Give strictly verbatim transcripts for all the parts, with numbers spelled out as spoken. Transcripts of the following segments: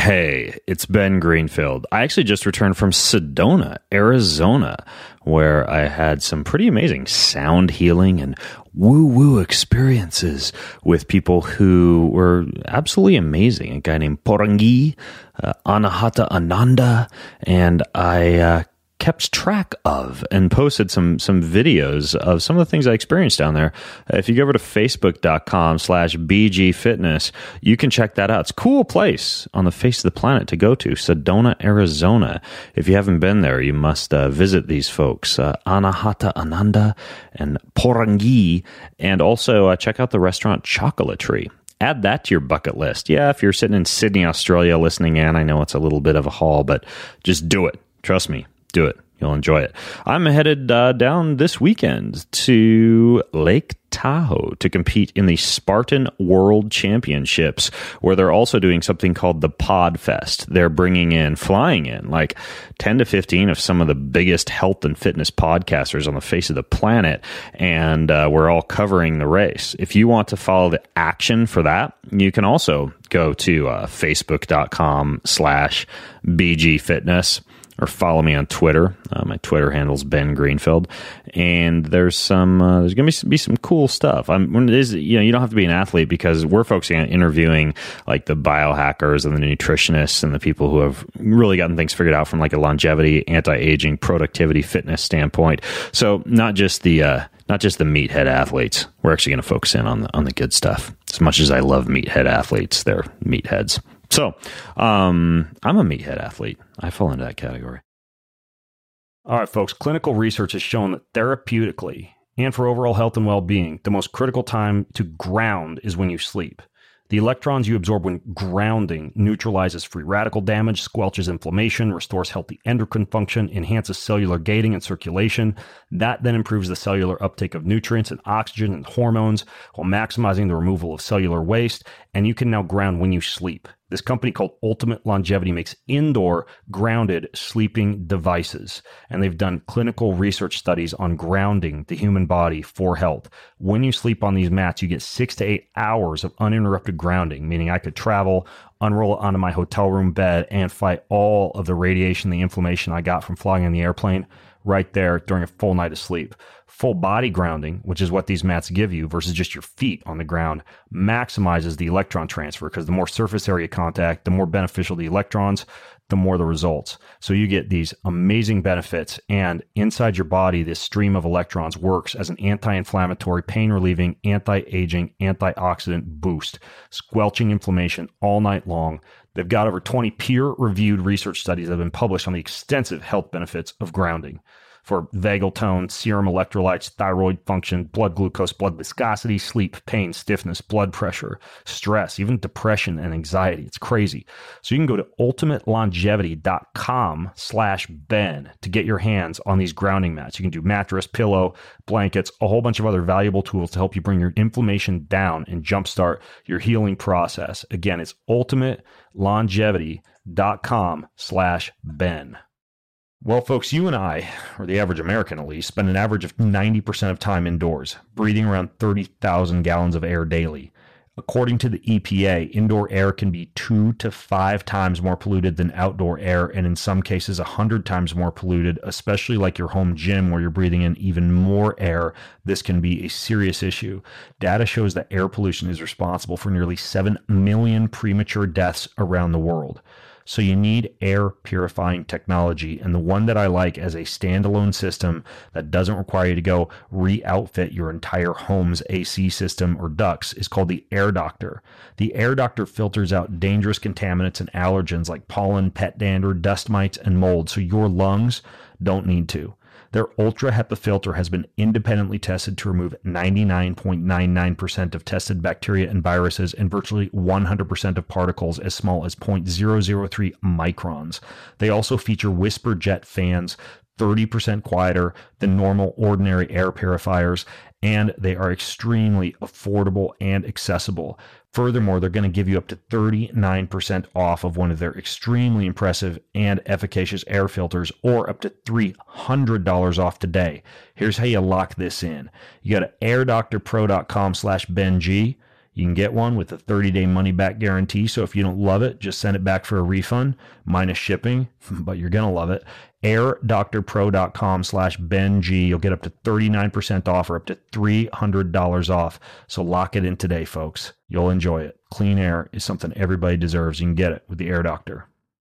Hey, it's Ben Greenfield. I actually just returned from Sedona, Arizona, where I had some pretty amazing sound healing and woo-woo experiences with people who were absolutely amazing. A guy named Porangi, uh, Anahata Ananda, and I uh, kept track of and posted some some videos of some of the things I experienced down there. If you go over to facebook.com slash BG Fitness, you can check that out. It's a cool place on the face of the planet to go to, Sedona, Arizona. If you haven't been there, you must uh, visit these folks, uh, Anahata Ananda and Porangi, and also uh, check out the restaurant Chocolatry. Add that to your bucket list. Yeah, if you're sitting in Sydney, Australia listening in, I know it's a little bit of a haul, but just do it. Trust me. Do it. You'll enjoy it. I'm headed uh, down this weekend to Lake Tahoe to compete in the Spartan World Championships, where they're also doing something called the Pod Fest. They're bringing in, flying in, like ten to fifteen of some of the biggest health and fitness podcasters on the face of the planet, and uh, we're all covering the race. If you want to follow the action for that, you can also go to uh, facebook.com slash BG Fitness. Or follow me on Twitter. Uh, my Twitter handle's Ben Greenfield, and there's some uh, there's going to be, be some cool stuff. I'm when it is you know you don't have to be an athlete because we're focusing on interviewing like the biohackers and the nutritionists and the people who have really gotten things figured out from like a longevity, anti-aging, productivity, fitness standpoint. So not just the uh, not just the meathead athletes. We're actually going to focus in on the on the good stuff. As much as I love meathead athletes, they're meatheads. So, um, I'm a meathead athlete. I fall into that category. All right, folks. Clinical research has shown that therapeutically and for overall health and well-being, the most critical time to ground is when you sleep. The electrons you absorb when grounding neutralizes free radical damage, squelches inflammation, restores healthy endocrine function, enhances cellular gating and circulation. That then improves the cellular uptake of nutrients and oxygen and hormones while maximizing the removal of cellular waste. And you can now ground when you sleep. This company called Ultimate Longevity makes indoor grounded sleeping devices. And they've done clinical research studies on grounding the human body for health. When you sleep on these mats, you get six to eight hours of uninterrupted grounding, meaning I could travel, unroll it onto my hotel room bed, and fight all of the radiation, the inflammation I got from flying in the airplane right there during a full night of sleep. Full body grounding, which is what these mats give you versus just your feet on the ground, maximizes the electron transfer because the more surface area contact, the more beneficial the electrons, the more the results. So you get these amazing benefits, and inside your body, this stream of electrons works as an anti-inflammatory, pain-relieving, anti-aging, antioxidant boost, squelching inflammation all night long. They've got over twenty peer-reviewed research studies that have been published on the extensive health benefits of grounding for vagal tone, serum electrolytes, thyroid function, blood glucose, blood viscosity, sleep, pain, stiffness, blood pressure, stress, even depression and anxiety. It's crazy. So you can go to ultimatelongevity.com slash Ben to get your hands on these grounding mats. You can do mattress, pillow, blankets, a whole bunch of other valuable tools to help you bring your inflammation down and jumpstart your healing process. Again, it's ultimatelongevity.com slash Ben. Well, folks, you and I, or the average American at least, spend an average of ninety percent of time indoors, breathing around thirty thousand gallons of air daily. According to the E P A, indoor air can be two to five times more polluted than outdoor air, and in some cases, a hundred times more polluted, especially like your home gym where you're breathing in even more air. This can be a serious issue. Data shows that air pollution is responsible for nearly seven million premature deaths around the world. So you need air purifying technology, and the one that I like as a standalone system that doesn't require you to go re-outfit your entire home's A C system or ducts is called the Air Doctor. The Air Doctor filters out dangerous contaminants and allergens like pollen, pet dander, dust mites, and mold, so your lungs don't need to. Their Ultra HEPA filter has been independently tested to remove ninety-nine point nine nine percent of tested bacteria and viruses and virtually one hundred percent of particles as small as zero point zero zero three microns. They also feature Whisper Jet fans, thirty percent quieter than normal ordinary air purifiers, and they are extremely affordable and accessible. Furthermore, they're going to give you up to thirty-nine percent off of one of their extremely impressive and efficacious air filters, or up to three hundred dollars off today. Here's how you lock this in. You go to airdoctorpro.com slash BenG. You can get one with a thirty-day money-back guarantee, so if you don't love it, just send it back for a refund, minus shipping, but you're going to love it. air doctor pro dot com slash Ben G. You'll get up to thirty-nine percent off or up to three hundred dollars off. So lock it in today, folks. You'll enjoy it. Clean air is something everybody deserves. You can get it with the Air Doctor.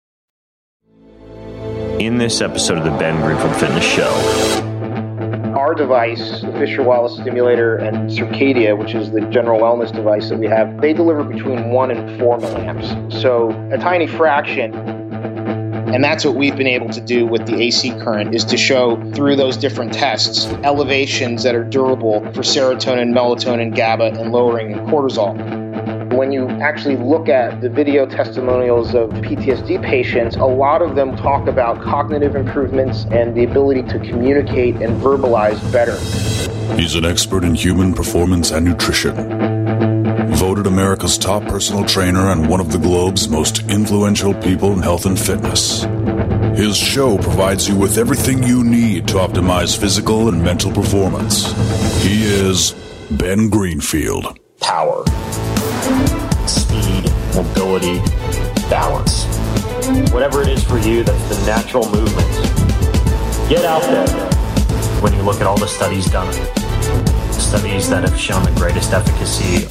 In this episode of the Ben Greenfield Fitness Show, our device, the Fisher-Wallace Stimulator and Circadia, which is the general wellness device that we have, they deliver between one and four milliamps. So a tiny fraction. And that's what we've been able to do with the A C current, is to show through those different tests elevations that are durable for serotonin, melatonin, GABA, and lowering in cortisol. When you actually look at the video testimonials of P T S D patients, a lot of them talk about cognitive improvements and the ability to communicate and verbalize better. He's an expert in human performance and nutrition. Voted America's top personal trainer and one of the globe's most influential people in health and fitness. His show provides you with everything you need to optimize physical and mental performance. He is Ben Greenfield. Power, speed, mobility, balance. Whatever it is for you, that's the natural movement. Get out there. When you look at all the studies done, studies that have shown the greatest efficacy.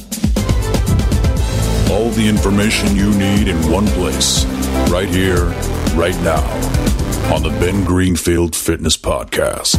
All the information you need in one place, right here, right now, on the Ben Greenfield Fitness Podcast.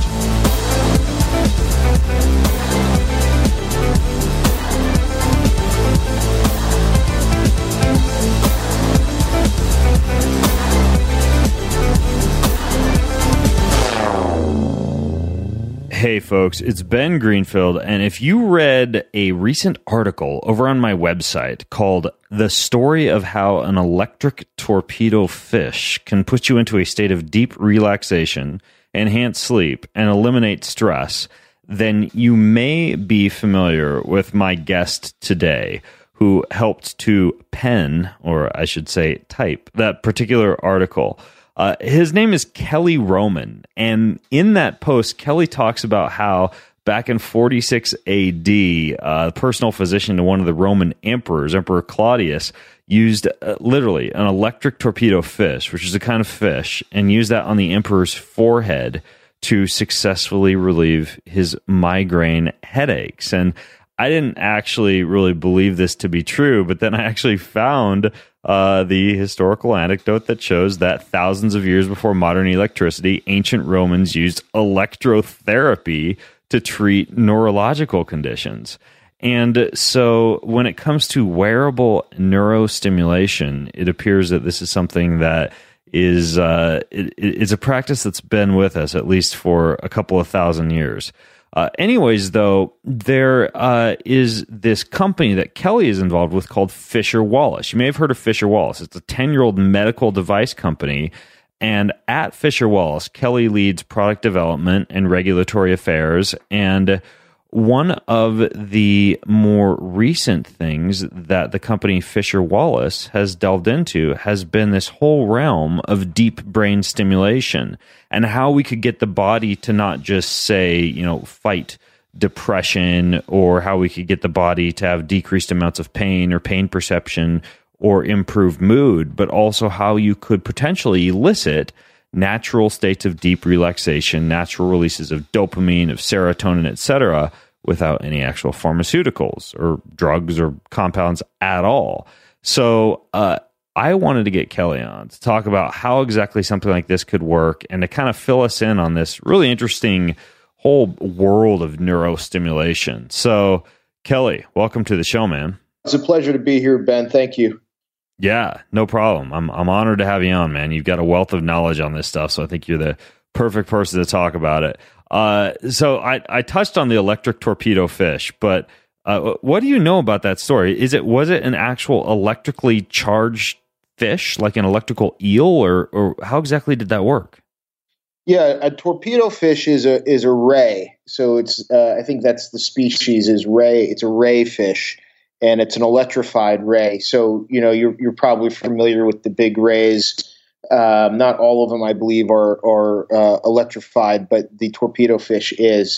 Hey folks, it's Ben Greenfield, and if you read a recent article over on my website called The Story of How an Electric Torpedo Fish Can Put You into a State of Deep Relaxation, Enhance Sleep, and Eliminate Stress, then you may be familiar with my guest today, who helped to pen, or I should say type, that particular article. Uh, his name is Kelly Roman, and in that post, Kelly talks about how back in forty-six A D, uh, personal physician to one of the Roman emperors, Emperor Claudius, used uh, literally an electric torpedo fish, which is a kind of fish, and used that on the emperor's forehead to successfully relieve his migraine headaches. And I didn't actually really believe this to be true, but then I actually found uh, the historical anecdote that shows that thousands of years before modern electricity, ancient Romans used electrotherapy to treat neurological conditions. And so when it comes to wearable neurostimulation, it appears that this is something that is uh, it, it's a practice that's been with us at least for a couple of thousand years. Uh, anyways, though, there uh, is this company that Kelly is involved with called Fisher-Wallace. You may have heard of Fisher-Wallace. It's a ten-year-old medical device company. And at Fisher-Wallace, Kelly leads product development and regulatory affairs. And one of the more recent things that the company Fisher-Wallace has delved into has been this whole realm of deep brain stimulation and how we could get the body to not just say, you know, fight depression, or how we could get the body to have decreased amounts of pain or pain perception or improved mood, but also how you could potentially elicit natural states of deep relaxation, natural releases of dopamine, of serotonin, et cetera, without any actual pharmaceuticals or drugs or compounds at all. So uh, I wanted to get Kelly on to talk about how exactly something like this could work and to kind of fill us in on this really interesting whole world of neurostimulation. So, Kelly, welcome to the show, man. It's a pleasure to be here, Ben. Thank you. Yeah, no problem. I'm I'm honored to have you on, man. You've got a wealth of knowledge on this stuff, so I think you're the perfect person to talk about it. Uh, so I, I touched on the electric torpedo fish, but uh, what do you know about that story? Is it was it an actual electrically charged fish, like an electrical eel, or or how exactly did that work? Yeah, a torpedo fish is a is a ray. So it's uh, I think that's the species is ray. It's a ray fish, and it's an electrified ray. So you know you're you're probably familiar with the big rays. Um, not all of them, I believe, are are uh, electrified, but the torpedo fish is.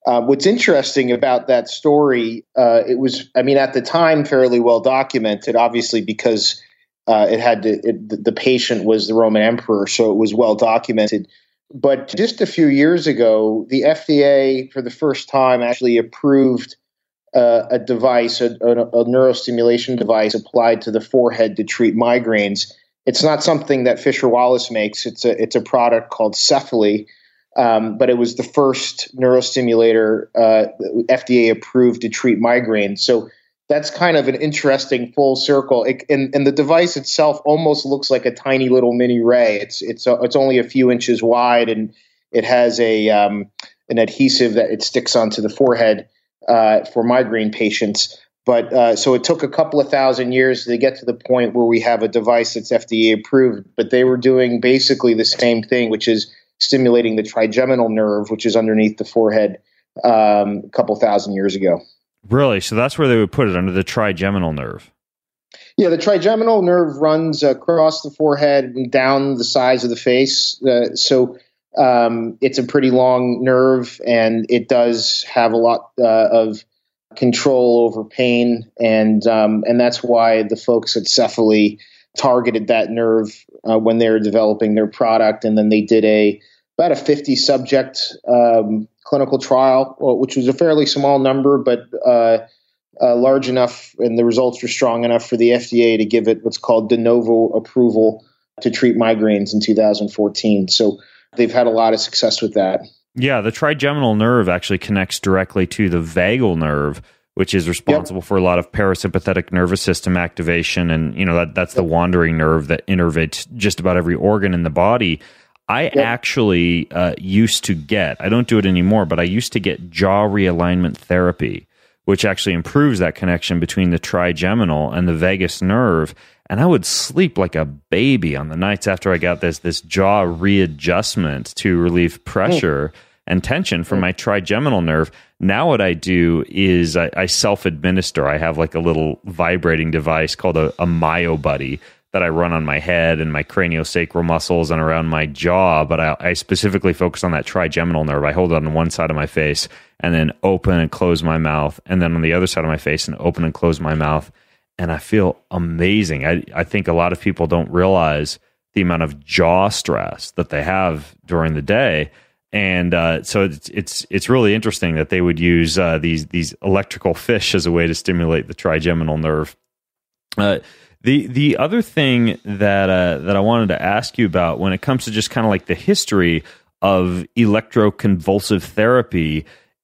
Uh, what's interesting about that story, uh, it was, I mean, at the time, fairly well documented, obviously, because uh, it had to, it, the patient was the Roman emperor, so it was well documented. But just a few years ago, the F D A, for the first time, actually approved uh, a device, a, a, a neurostimulation device applied to the forehead to treat migraines. It's not something that Fisher Wallace makes. It's a it's a product called Cephaly. Um, but it was the first neurostimulator uh, F D A approved to treat migraine. So that's kind of an interesting full circle. It, and, and the device itself almost looks like a tiny little mini ray. It's it's a, it's only a few inches wide, and it has a um, an adhesive that it sticks onto the forehead uh, for migraine patients. But uh, so it took a couple of thousand years to get to the point where we have a device that's F D A approved. But they were doing basically the same thing, which is stimulating the trigeminal nerve, which is underneath the forehead, um, a couple thousand years ago. Really? So that's where they would put it, under the trigeminal nerve? Yeah, the trigeminal nerve runs across the forehead and down the sides of the face. Uh, so um, it's a pretty long nerve, and it does have a lot uh, of control over pain. And um, and that's why the folks at Cephaly targeted that nerve uh, when they were developing their product. And then they did a about a fifty subject um, clinical trial, which was a fairly small number, but uh, uh, large enough, and the results were strong enough for the F D A to give it what's called de novo approval to treat migraines in two thousand fourteen. So they've had a lot of success with that. Yeah, the trigeminal nerve actually connects directly to the vagal nerve, which is responsible yep. for a lot of parasympathetic nervous system activation. And, you know, that that's yep. the wandering nerve that innervates just about every organ in the body. I yep. actually uh, used to get, I don't do it anymore, but I used to get jaw realignment therapy, which actually improves that connection between the trigeminal and the vagus nerve. And I would sleep like a baby on the nights after I got this, this jaw readjustment to relieve pressure mm. and tension from mm. my trigeminal nerve. Now what I do is I, I self-administer. I have like a little vibrating device called a, a MyoBuddy that I run on my head and my craniosacral muscles and around my jaw, but I, I specifically focus on that trigeminal nerve. I hold it on one side of my face and then open and close my mouth, and then on the other side of my face and open and close my mouth. And I feel amazing. I, I think a lot of people don't realize the amount of jaw stress that they have during the day. And uh, so it's, it's it's really interesting that they would use uh, these these electrical fish as a way to stimulate the trigeminal nerve. Uh, the the other thing that uh, that I wanted to ask you about when it comes to just kind of like the history of electroconvulsive therapy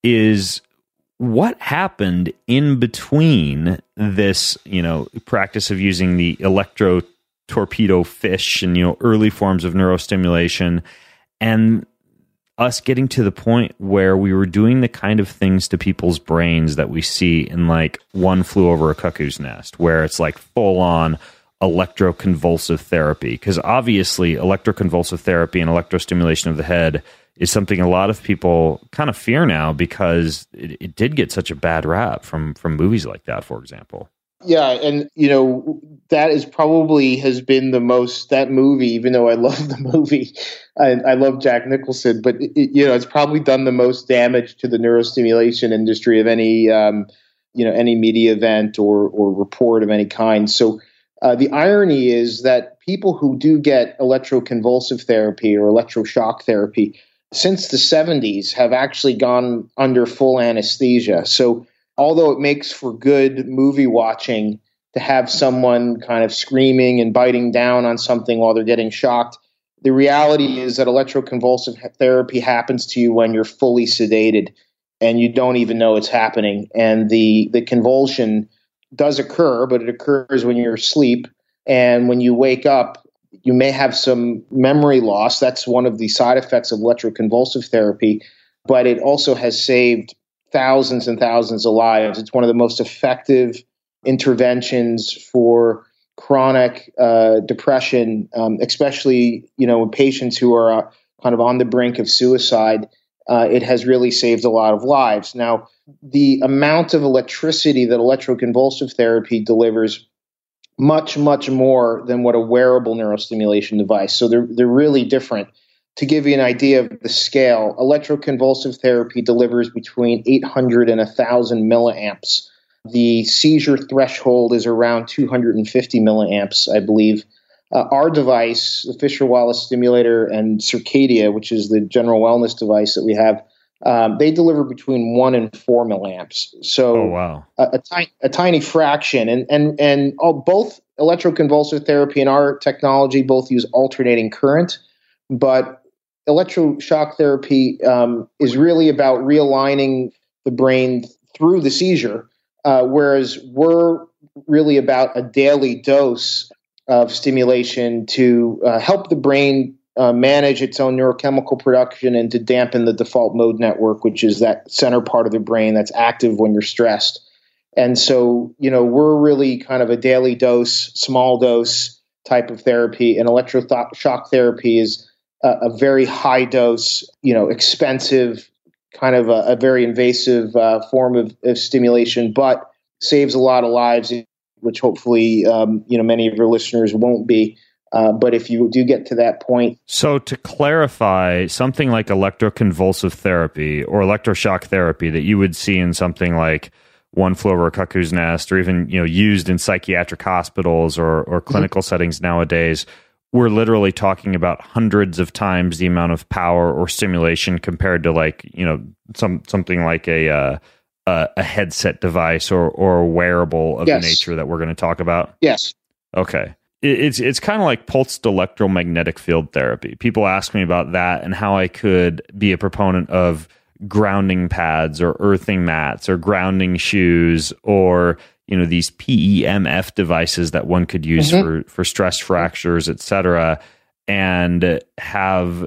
is what happened in between this, you know, practice of using the electro torpedo fish and, you know, early forms of neurostimulation, and us getting to the point where we were doing the kind of things to people's brains that we see in like One Flew Over a Cuckoo's Nest, where it's like full on electroconvulsive therapy. Because obviously electroconvulsive therapy and electrostimulation of the head is something a lot of people kind of fear now, because it, it did get such a bad rap from from movies like that, for example. Yeah, and you know, that is probably has been the most, that movie, even though I love the movie, I, I love Jack Nicholson, but it, you know, it's probably done the most damage to the neurostimulation industry of any, um, you know, any media event or or report of any kind. So uh, the irony is that people who do get electroconvulsive therapy or electroshock therapy since the seventies have actually gone under full anesthesia. So although it makes for good movie watching to have someone kind of screaming and biting down on something while they're getting shocked, the reality is that electroconvulsive therapy happens to you when you're fully sedated and you don't even know it's happening. And the, the convulsion does occur, but it occurs when you're asleep. And when you wake up, you may have some memory loss. That's one of the side effects of electroconvulsive therapy, but it also has saved thousands and thousands of lives. It's one of the most effective interventions for chronic uh, depression, um, especially, you know, in patients who are uh, kind of on the brink of suicide. Uh, it has really saved a lot of lives. Now, the amount of electricity that electroconvulsive therapy delivers much, much more than what a wearable neurostimulation device. So they're they're really different. to give you an idea of the scale, electroconvulsive therapy delivers between eight hundred and one thousand milliamps. The seizure threshold is around two hundred fifty milliamps, I believe. Uh, our device, the Fisher-Wallace stimulator and Circadia, which is the general wellness device that we have, um, they deliver between one and four milliamps. So Oh, wow. a, a, ti- a tiny fraction. And, and, and oh, both electroconvulsive therapy and our technology both use alternating current, but electroshock therapy um, is really about realigning the brain through the seizure, uh, whereas we're really about a daily dose of stimulation to uh, help the brain uh, manage its own neurochemical production and to dampen the default mode network, which is that center part of the brain that's active when you're stressed. And so, you know, we're really kind of a daily dose, small dose type of therapy, and electroshock therapy is a, a very high dose, you know, expensive, kind of a, a very invasive uh, form of, of stimulation, but saves a lot of lives, which hopefully, um, you know, many of your listeners won't be. Uh, but if you do get to that point. So to clarify, something like electroconvulsive therapy or electroshock therapy that you would see in something like One Flew Over a Cuckoo's Nest, or even, you know, used in psychiatric hospitals or, or clinical mm-hmm. settings nowadays, we're literally talking about hundreds of times the amount of power or stimulation compared to, like, you know, some something like a uh, Uh, a headset device or or a wearable of yes. the nature that we're going to talk about? Yes. Okay. It, it's it's kind of like pulsed electromagnetic field therapy. People ask me about that and how I could be a proponent of grounding pads or earthing mats or grounding shoes or, you know, these P E M F devices that one could use mm-hmm. for, for stress fractures, et cetera, and have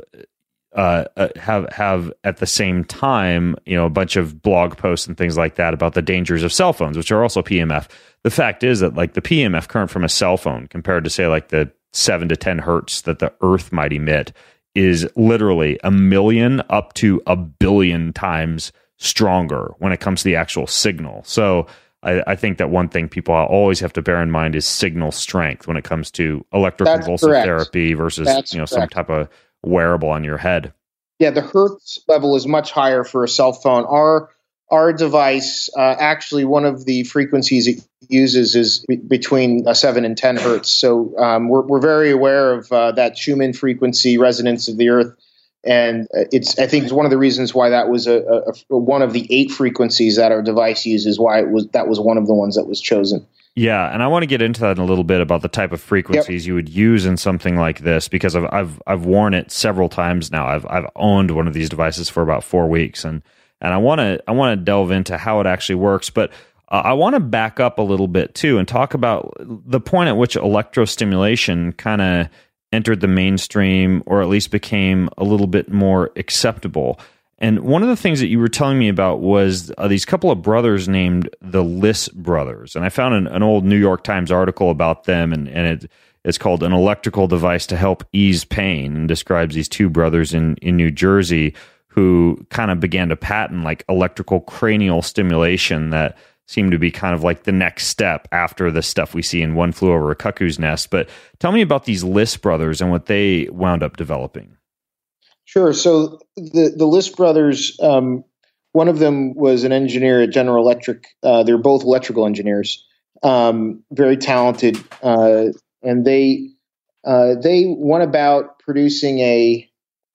Uh, uh, have have at the same time, you know, a bunch of blog posts and things like that about the dangers of cell phones, which are also P M F. The fact is that, like, the P M F current from a cell phone compared to, say, like the seven to ten hertz that the Earth might emit is literally a million up to a billion times stronger when it comes to the actual signal. So I, I think that one thing people always have to bear in mind is signal strength when it comes to electroconvulsive therapy versus That's you know correct. some type of wearable on your head. Yeah, the hertz level is much higher for a cell phone. Our our device, uh, actually, one of the frequencies it uses is be- between uh, seven and ten hertz. So um, we're we're very aware of uh, that Schumann frequency resonance of the Earth, and it's I think it's one of the reasons why that was a, a, a one of the eight frequencies that our device uses. Why it was that was one of the ones that was chosen. Yeah, and I want to get into that in a little bit about the type of frequencies yep. you would use in something like this, because I've I've I've worn it several times now. I've I've owned one of these devices for about four weeks, and and I want to I want to delve into how it actually works, but uh, I want to back up a little bit too and talk about the point at which electrostimulation kind of entered the mainstream, or at least became a little bit more acceptable. And one of the things that you were telling me about was uh, these couple of brothers named the Liss brothers. And I found an, an old New York Times article about them, and, and it, it's called An Electrical Device to Help Ease Pain, and describes these two brothers in, in New Jersey who kind of began to patent like electrical cranial stimulation that seemed to be kind of like the next step after the stuff we see in One Flew Over a Cuckoo's Nest. But tell me about these Liss brothers and what they wound up developing. Sure. So the, the Liss brothers, um, one of them was an engineer at General Electric. Uh, they're both electrical engineers, um, very talented. Uh, and they uh, they went about producing a,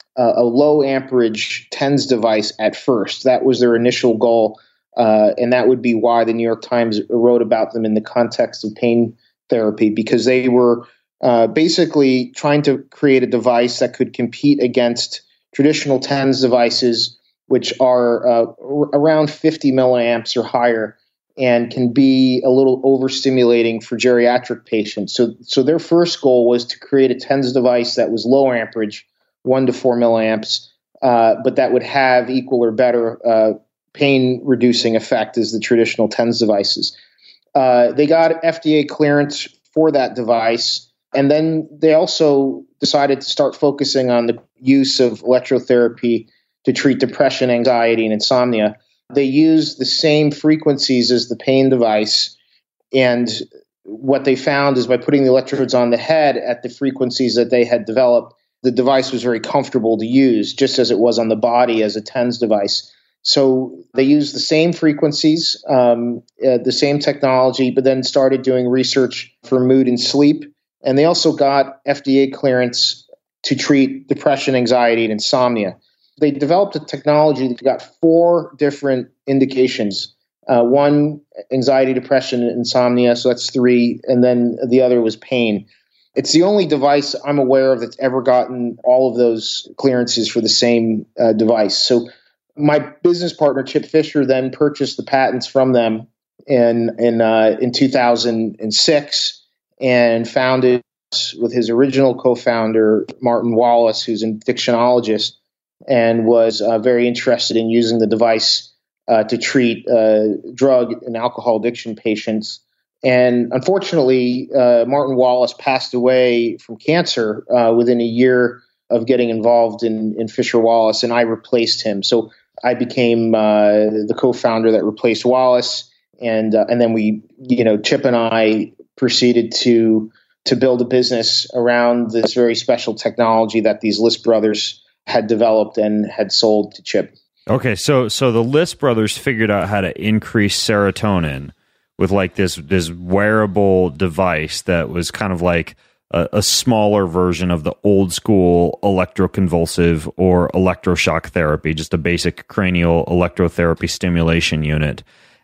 a low amperage TENS device at first. That was their initial goal. Uh, and that would be why the New York Times wrote about them in the context of pain therapy, because they were Uh, basically trying to create a device that could compete against traditional TENS devices, which are uh, r- around fifty milliamps or higher and can be a little overstimulating for geriatric patients. So, so their first goal was to create a TENS device that was low amperage, one to four milliamps, uh, but that would have equal or better uh, pain-reducing effect as the traditional TENS devices. Uh, they got F D A clearance for that device. And then they also decided to start focusing on the use of electrotherapy to treat depression, anxiety, and insomnia. They used the same frequencies as the pain device. And what they found is by putting the electrodes on the head at the frequencies that they had developed, the device was very comfortable to use, just as it was on the body as a TENS device. So they used the same frequencies, um, uh, the same technology, but then started doing research for mood and sleep. And they also got F D A clearance to treat depression, anxiety, and insomnia. They developed a technology that got four different indications. Uh, one, anxiety, depression, insomnia, so that's three. And then the other was pain. It's the only device I'm aware of that's ever gotten all of those clearances for the same uh, device. So my business partner, Chip Fisher, then purchased the patents from them in in uh, in two thousand six and founded with his original co-founder, Martin Wallace, who's an addictionologist, and was uh, very interested in using the device uh, to treat uh, drug and alcohol addiction patients. And unfortunately, uh, Martin Wallace passed away from cancer uh, within a year of getting involved in, in Fisher Wallace, and I replaced him. So I became uh, the co-founder that replaced Wallace, and uh, and then we, you know, Chip and I proceeded to to build a business around this very special technology that these List brothers had developed and had sold to Chip. Okay, so so the List brothers figured out how to increase serotonin with like this this wearable device that was kind of like a, a smaller version of the old school electroconvulsive or electroshock therapy, just a basic cranial electrotherapy stimulation unit.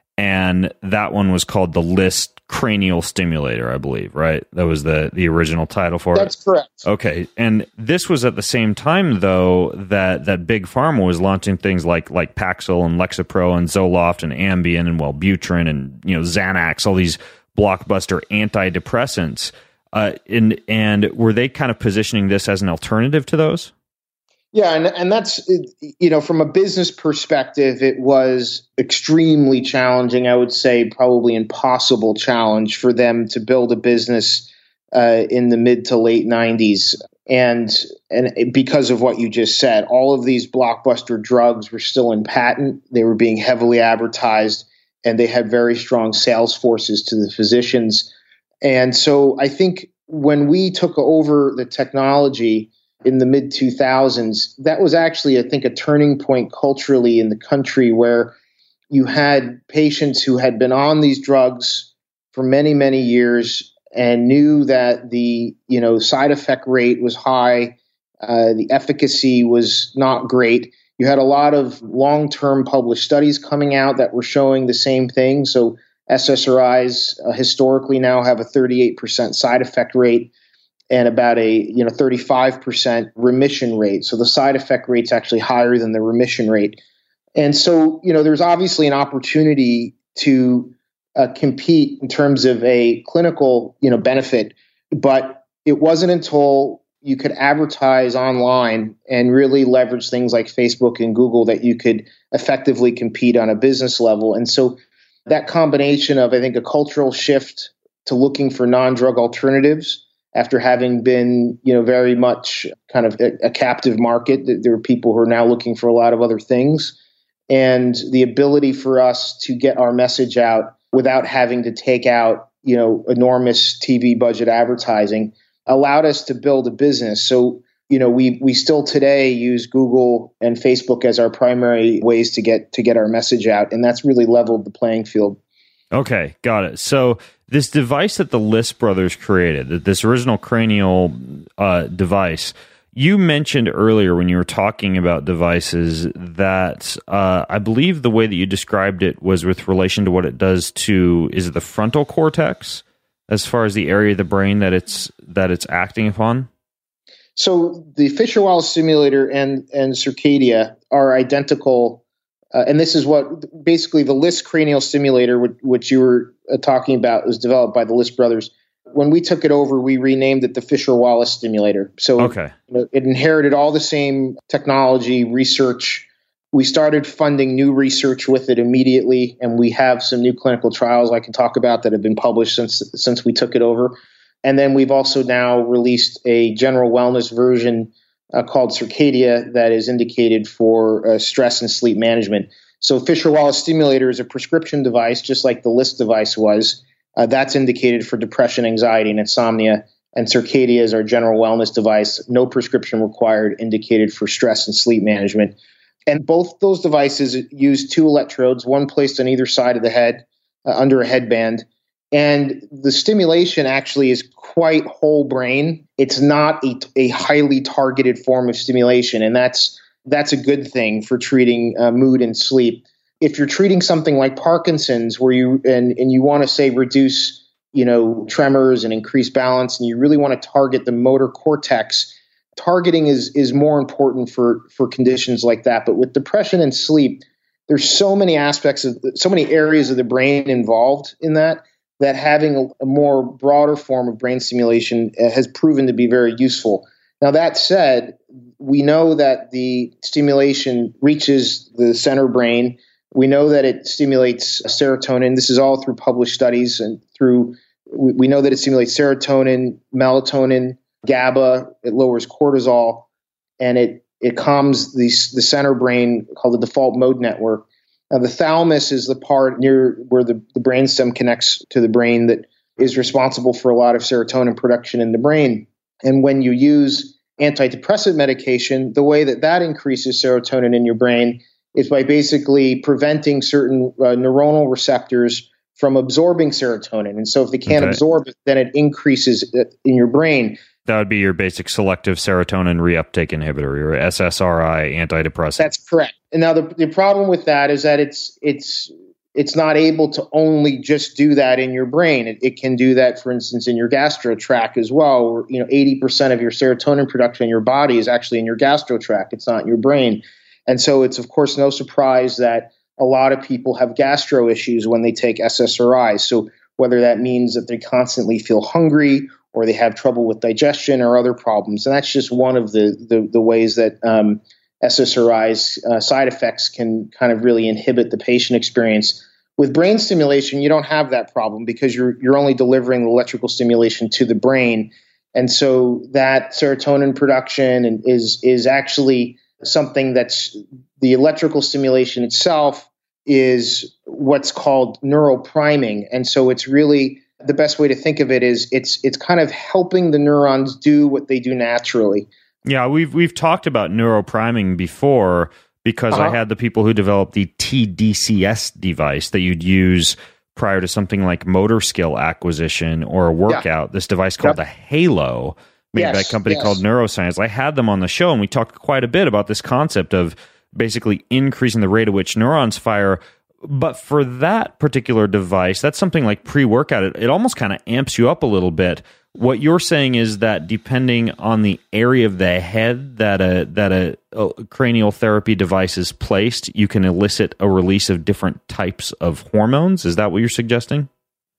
And that one was called the List Cranial Stimulator, I believe, right? That was the, the original title for That's it? That's correct. Okay. And this was at the same time, though, that, that Big Pharma was launching things like like Paxil and Lexapro and Zoloft and Ambien and Wellbutrin and, you know, Xanax, all these blockbuster antidepressants. Uh, and, and were they kind of positioning this as an alternative to those? Yeah, and and that's, you know, from a business perspective, it was extremely challenging. I would say probably impossible challenge for them to build a business uh, in the mid to late nineties. And and because of what you just said, all of these blockbuster drugs were still in patent. They were being heavily advertised, and they had very strong sales forces to the physicians. And so I think when we took over the technology in the mid two thousands, that was actually, I think, a turning point culturally in the country, where you had patients who had been on these drugs for many, many years and knew that the, you know, side effect rate was high, uh, the efficacy was not great. You had a lot of long-term published studies coming out that were showing the same thing. So S S R Is uh, historically now have a thirty-eight percent side effect rate and about a, you know, thirty-five percent remission rate. So the side effect rate's actually higher than the remission rate. And so, you know, there's obviously an opportunity to uh, compete in terms of a clinical, you know, benefit, but it wasn't until you could advertise online and really leverage things like Facebook and Google that you could effectively compete on a business level. And so that combination of, I think, a cultural shift to looking for non-drug alternatives after having been, you know, very much kind of a, a captive market. There are people who are now looking for a lot of other things. And the ability for us to get our message out without having to take out, you know, enormous T V budget advertising allowed us to build a business. So, you know, we we still today use Google and Facebook as our primary ways to get to get our message out. And that's really leveled the playing field. Okay, got it. So this device that the List brothers created, this original cranial uh, device, you mentioned earlier when you were talking about devices that uh, I believe the way that you described it was with relation to what it does to, is it the frontal cortex, as far as the area of the brain that it's that it's acting upon? So the Fisher Wallace Simulator and and Circadia are identical. Uh, and this is what basically the List Cranial Stimulator, which, which you were uh, talking about, was developed by the List brothers. When we took it over, we renamed it the Fisher Wallace Stimulator. So okay. you know, it inherited all the same technology, research. We started funding new research with it immediately, and we have some new clinical trials I can talk about that have been published since since we took it over. And then we've also now released a general wellness version Uh, called Circadia that is indicated for uh, stress and sleep management. So Fisher Wallace Stimulator is a prescription device, just like the List device was. Uh, that's indicated for depression, anxiety, and insomnia. and Circadia is our general wellness device, no prescription required, indicated for stress and sleep management. And both those devices use two electrodes, one placed on either side of the head, uh, under a headband. And the stimulation actually is quite whole brain. It's not a, a highly targeted form of stimulation, and that's that's a good thing for treating uh, mood and sleep. If you're treating something like Parkinson's, where you and, and you want to say reduce, you know, tremors and increase balance, and you really want to target the motor cortex, targeting is is more important for for conditions like that. But with depression and sleep, there's so many aspects of so many areas of the brain involved in that. that having a, a more broader form of brain stimulation uh, has proven to be very useful. Now, that said, we know that the stimulation reaches the center brain. We know that it stimulates serotonin. This is all through published studies, and through we, we know that it stimulates serotonin, melatonin, GABA. It lowers cortisol, and it it calms the the center brain, called the default mode network. Now, the thalamus is the part near where the, the brainstem connects to the brain that is responsible for a lot of serotonin production in the brain. And when you use antidepressant medication, the way that that increases serotonin in your brain is by basically preventing certain uh, neuronal receptors from absorbing serotonin. And so if they can't okay. absorb it, then it increases it in your brain. That would be your basic selective serotonin reuptake inhibitor, your S S R I antidepressant. That's correct. And now the, the problem with that is that it's it's it's not able to only just do that in your brain. It, it can do that, for instance, in your gastro tract as well, where you know eighty percent of your serotonin production in your body is actually in your gastro tract. It's not in your brain. And so it's, of course, no surprise that a lot of people have gastro issues when they take S S R Is. So whether that means that they constantly feel hungry, or they have trouble with digestion or other problems. And that's just one of the the, the ways that um, S S R Is uh, side effects can kind of really inhibit the patient experience. With brain stimulation, you don't have that problem because you're you're only delivering electrical stimulation to the brain. And so that serotonin production and is is actually something that's the electrical stimulation itself is what's called neuropriming. And so it's really the best way to think of it is it's it's kind of helping the neurons do what they do naturally. Yeah, we've we've talked about neuropriming before because uh-huh. I had the people who developed the T D C S device that you'd use prior to something like motor skill acquisition or a workout. Yeah. This device called yep. the Halo, made yes, by a company yes. called Neuroscience. I had them on the show, and we talked quite a bit about this concept of basically increasing the rate at which neurons fire. But for that particular device, that's something like pre-workout. It, it almost kind of amps you up a little bit. What you're saying is that depending on the area of the head that a that a, a cranial therapy device is placed, you can elicit a release of different types of hormones. Is that what you're suggesting?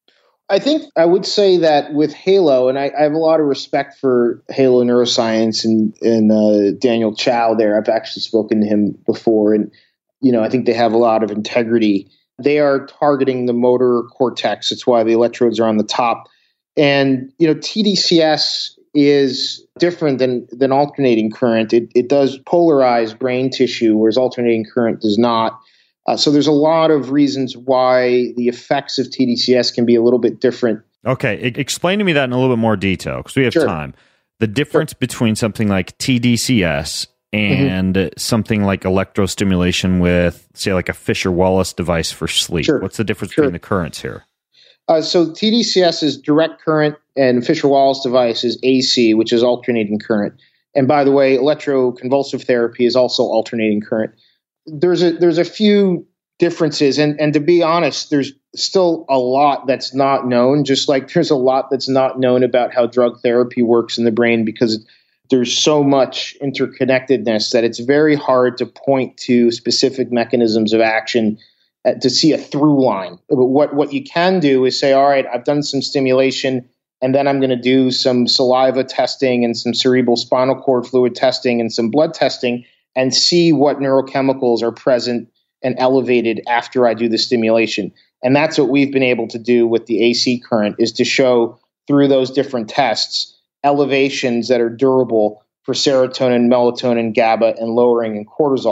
I think I would say that with Halo, and I, I have a lot of respect for Halo Neuroscience and, and uh, Daniel Chow there. I've actually spoken to him before, and you know, I think they have a lot of integrity. They are targeting the motor cortex. That's why the electrodes are on the top. And, you know, T D C S is different than, than alternating current. It, it does polarize brain tissue, whereas alternating current does not. Uh, so there's a lot of reasons why the effects of T D C S can be a little bit different. Okay. I- explain to me that in a little bit more detail, because we have sure. time. The difference sure. between something like T D C S and mm-hmm. something like electrostimulation with, say, like a Fisher-Wallace device for sleep. Sure. What's the difference sure. between the currents here? Uh, so T D C S is direct current, and Fisher-Wallace device is A C, which is alternating current. And by the way, electroconvulsive therapy is also alternating current. There's a there's a few differences, and and to be honest, there's still a lot that's not known. Just like there's a lot that's not known about how drug therapy works in the brain, because there's so much interconnectedness that it's very hard to point to specific mechanisms of action uh, to see a through line. But what, what you can do is say, all right, I've done some stimulation, and then I'm going to do some saliva testing and some cerebral spinal cord fluid testing and some blood testing and see what neurochemicals are present and elevated after I do the stimulation. And that's what we've been able to do with the A C current, is to show through those different tests elevations that are durable for serotonin, melatonin, GABA, and lowering in cortisol.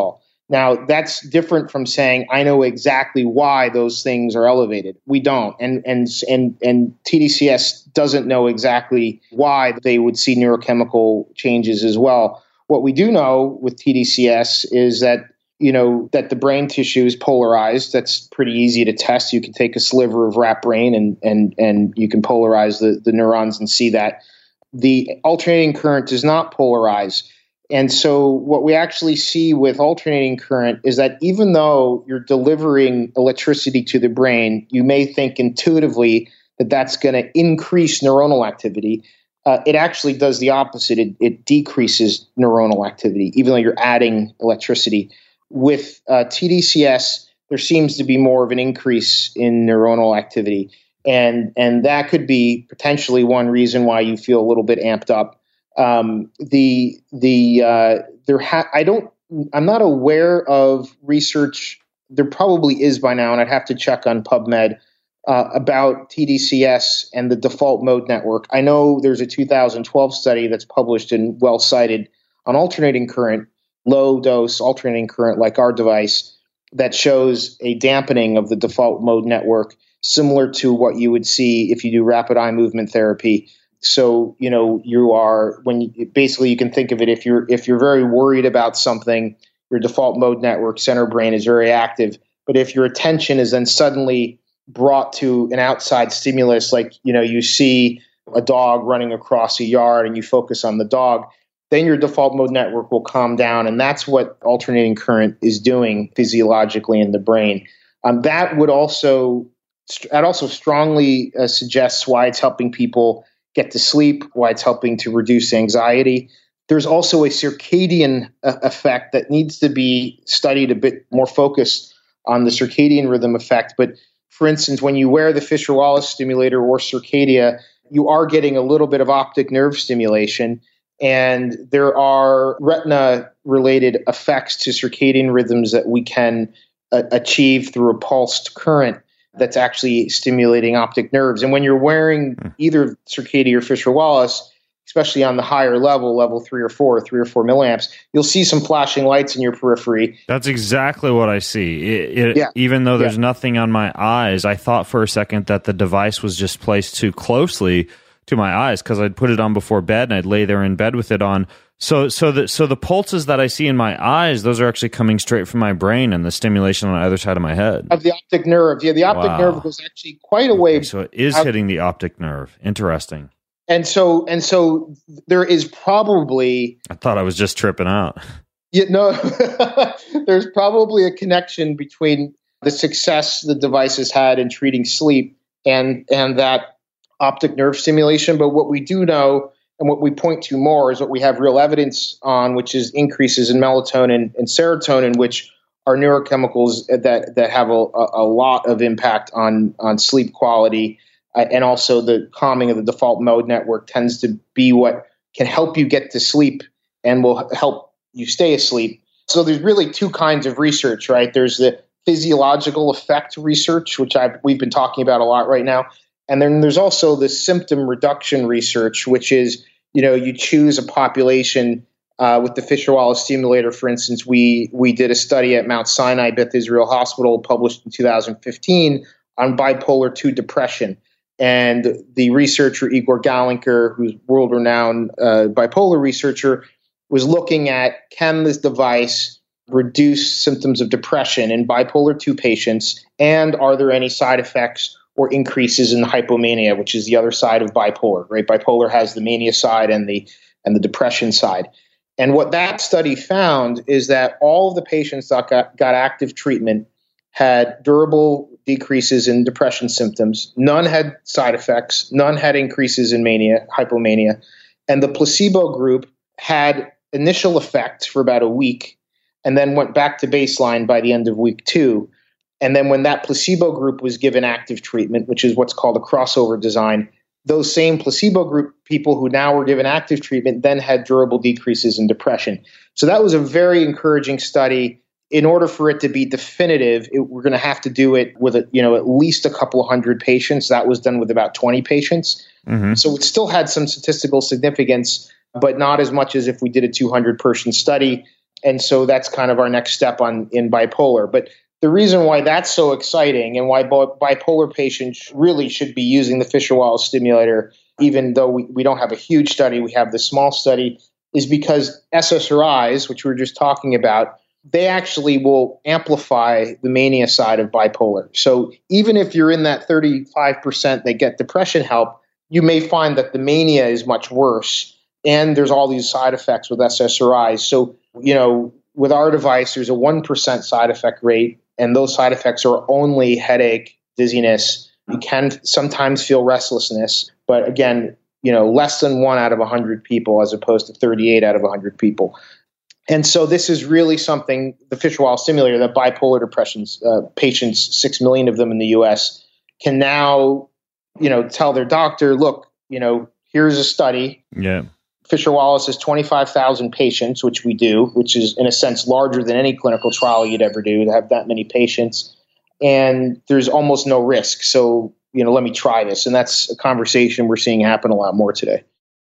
Now, that's different from saying, I know exactly why those things are elevated. We don't. And and and and T D C S doesn't know exactly why they would see neurochemical changes as well. What we do know with T D C S is that, you know, that the brain tissue is polarized. That's pretty easy to test. You can take a sliver of rat brain and and and you can polarize the, the neurons and see that. The alternating current does not polarize. And so what we actually see with alternating current is that even though you're delivering electricity to the brain, you may think intuitively that that's going to increase neuronal activity. Uh, it actually does the opposite. It, it decreases neuronal activity, even though you're adding electricity. With uh, T D C S, there seems to be more of an increase in neuronal activity. And, and that could be potentially one reason why you feel a little bit amped up. Um, the the uh, there ha- I don't I'm not aware of research. There probably is by now, and I'd have to check on PubMed uh, about T D C S and the default mode network. I know there's a two thousand twelve study that's published and well cited on alternating current, low dose alternating current like our device, that shows a dampening of the default mode network, similar to what you would see if you do rapid eye movement therapy. So, you know, you are when you, basically you can think of it if you're if you're very worried about something, your default mode network center brain is very active. But if your attention is then suddenly brought to an outside stimulus, like, you know, you see a dog running across a yard and you focus on the dog, then your default mode network will calm down. And that's what alternating current is doing physiologically in the brain. Um, that would also that also strongly uh, suggests why it's helping people get to sleep, why it's helping to reduce anxiety. There's also a circadian uh, effect that needs to be studied a bit more focused on the circadian rhythm effect. But for instance, when you wear the Fisher-Wallace stimulator or Circadia, you are getting a little bit of optic nerve stimulation. And there are retina-related effects to circadian rhythms that we can uh, achieve through a pulsed current that's actually stimulating optic nerves. And when you're wearing either Circadia or Fisher-Wallace, especially on the higher level, level three or four, three or four milliamps, you'll see some flashing lights in your periphery. That's exactly what I see. It, it, yeah. Even though there's yeah. nothing on my eyes, I thought for a second that the device was just placed too closely to my eyes because I'd put it on before bed and I'd lay there in bed with it on. So, so the so the pulses that I see in my eyes, those are actually coming straight from my brain and the stimulation on either side of my head. Of the optic nerve. Yeah, the optic wow. nerve goes actually quite a way. Okay, so it is out- hitting the optic nerve. Interesting. And so, and so there is probably... I thought I was just tripping out. Yeah, no, there's probably a connection between the success the device has had in treating sleep and and that optic nerve stimulation. But what we do know, and what we point to more, is what we have real evidence on, which is increases in melatonin and serotonin, which are neurochemicals that that have a, a lot of impact on on sleep quality. Uh, and also the calming of the default mode network tends to be what can help you get to sleep and will help you stay asleep. So there's really two kinds of research, right? There's the physiological effect research, which I've, we've been talking about a lot right now. And then there's also the symptom reduction research, which is, you know, you choose a population uh, with the Fisher-Wallace stimulator. For instance, we we did a study at Mount Sinai Beth Israel Hospital published in two thousand fifteen on bipolar two depression. And the researcher, Igor Galenker, who's world-renowned uh, bipolar researcher, was looking at, can this device reduce symptoms of depression in bipolar two patients, and are there any side effects or increases in hypomania, which is the other side of bipolar, right? Bipolar has the mania side and the and the depression side. And what that study found is that all of the patients that got, got active treatment had durable decreases in depression symptoms. None had side effects. None had increases in mania, hypomania. And the placebo group had initial effect for about a week and then went back to baseline by the end of week two. And then when that placebo group was given active treatment, which is what's called a crossover design, those same placebo group people who now were given active treatment then had durable decreases in depression. So that was a very encouraging study. In order for it to be definitive, it, we're going to have to do it with a, you know, at least a couple of hundred patients. That was done with about twenty patients. Mm-hmm. So it still had some statistical significance, but not as much as if we did a two hundred person study. And so that's kind of our next step on in bipolar. But the reason why that's so exciting and why bipolar patients really should be using the Fisher-Wallace stimulator, even though we, we don't have a huge study, we have this small study, is because S S R Is, which we were just talking about, they actually will amplify the mania side of bipolar. So even if you're in that thirty-five percent that get depression help, you may find that the mania is much worse. And there's all these side effects with S S R Is. So, you know, with our device, there's a one percent side effect rate, and those side effects are only headache, dizziness. You can sometimes feel restlessness, but again, you know, less than one out of one hundred people as opposed to thirty-eight out of one hundred people. And so this is really something, the Fisher-Wallace stimulator, that bipolar depression uh, patients, six million of them in the U S, can now, you know, tell their doctor, look, you know, here's a study. Yeah. Fisher-Wallace has twenty-five thousand patients, which we do, which is in a sense larger than any clinical trial you'd ever do to have that many patients. And there's almost no risk. So, you know, let me try this. And that's a conversation we're seeing happen a lot more today.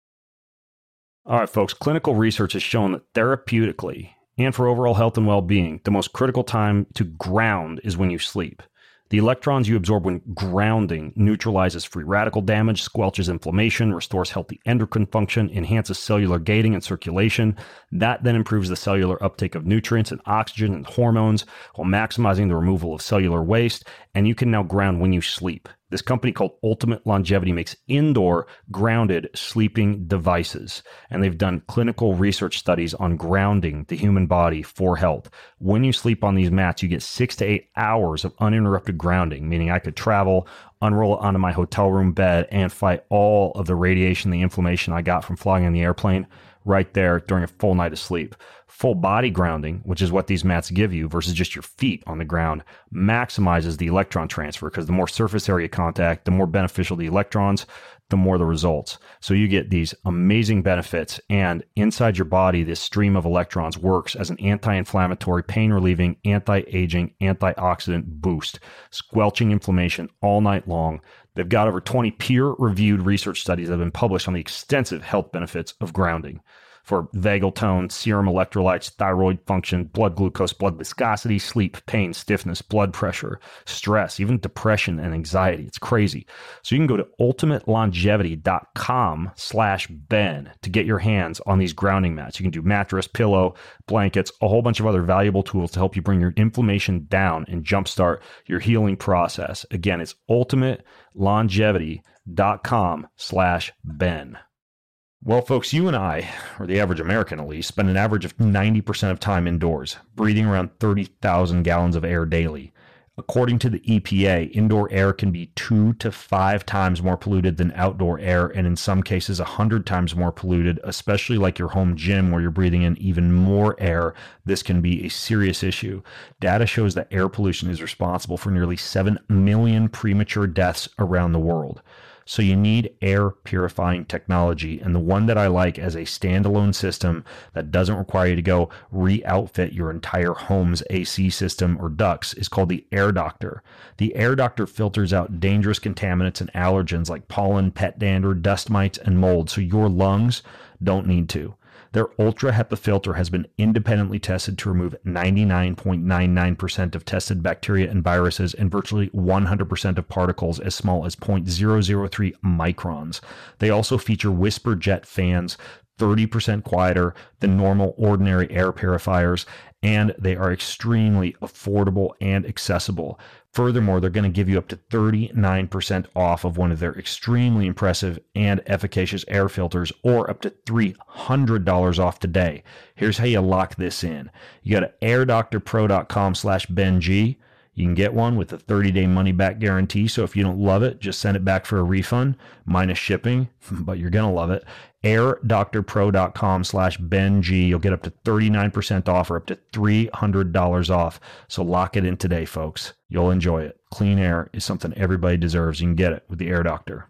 All right, folks, clinical research has shown that therapeutically and for overall health and well-being, the most critical time to ground is when you sleep. The electrons you absorb when grounding neutralizes free radical damage, squelches inflammation, restores healthy endocrine function, enhances cellular gating and circulation. That then improves the cellular uptake of nutrients and oxygen and hormones while maximizing the removal of cellular waste. And you can now ground when you sleep. This company called Ultimate Longevity makes indoor grounded sleeping devices, and they've done clinical research studies on grounding the human body for health. When you sleep on these mats, you get six to eight hours of uninterrupted grounding, meaning I could travel, unroll it onto my hotel room bed, and fight all of the radiation, the inflammation I got from flying in the airplane right there during a full night of sleep. Full body grounding, which is what these mats give you versus just your feet on the ground, maximizes the electron transfer because the more surface area contact, the more beneficial the electrons, the more the results. So you get these amazing benefits, and inside your body, this stream of electrons works as an anti-inflammatory, pain-relieving, anti-aging, antioxidant boost, squelching inflammation all night long. They've got over twenty peer-reviewed research studies that have been published on the extensive health benefits of grounding for vagal tone, serum electrolytes, thyroid function, blood glucose, blood viscosity, sleep, pain, stiffness, blood pressure, stress, even depression and anxiety. It's crazy. So you can go to ultimate longevity dot com slash Ben to get your hands on these grounding mats. You can do mattress, pillow, blankets, a whole bunch of other valuable tools to help you bring your inflammation down and jumpstart your healing process. Again, it's ultimate longevity dot com slash Ben. Well, folks, you and I, or the average American at least, spend an average of ninety percent of time indoors, breathing around thirty thousand gallons of air daily. According to the E P A, indoor air can be two to five times more polluted than outdoor air, and in some cases, a hundred times more polluted, especially like your home gym where you're breathing in even more air. This can be a serious issue. Data shows that air pollution is responsible for nearly seven million premature deaths around the world. So you need air purifying technology, and the one that I like as a standalone system that doesn't require you to go re-outfit your entire home's A C system or ducts is called the Air Doctor. The Air Doctor filters out dangerous contaminants and allergens like pollen, pet dander, dust mites, and mold, so your lungs don't need to. Their Ultra HEPA filter has been independently tested to remove ninety-nine point nine nine percent of tested bacteria and viruses and virtually one hundred percent of particles as small as zero point zero zero three microns. They also feature whisper jet fans, thirty percent quieter than normal ordinary air purifiers, and they are extremely affordable and accessible. Furthermore, they're going to give you up to thirty-nine percent off of one of their extremely impressive and efficacious air filters, or up to three hundred dollars off today. Here's how you lock this in. You go to air doctor pro dot com slash Ben G. You can get one with a thirty-day money-back guarantee, so if you don't love it, just send it back for a refund, minus shipping, but you're going to love it. air doctor pro dot com slash Ben G. You'll get up to thirty-nine percent off or up to three hundred dollars off. So lock it in today, folks. You'll enjoy it. Clean air is something everybody deserves. You can get it with the Air Doctor.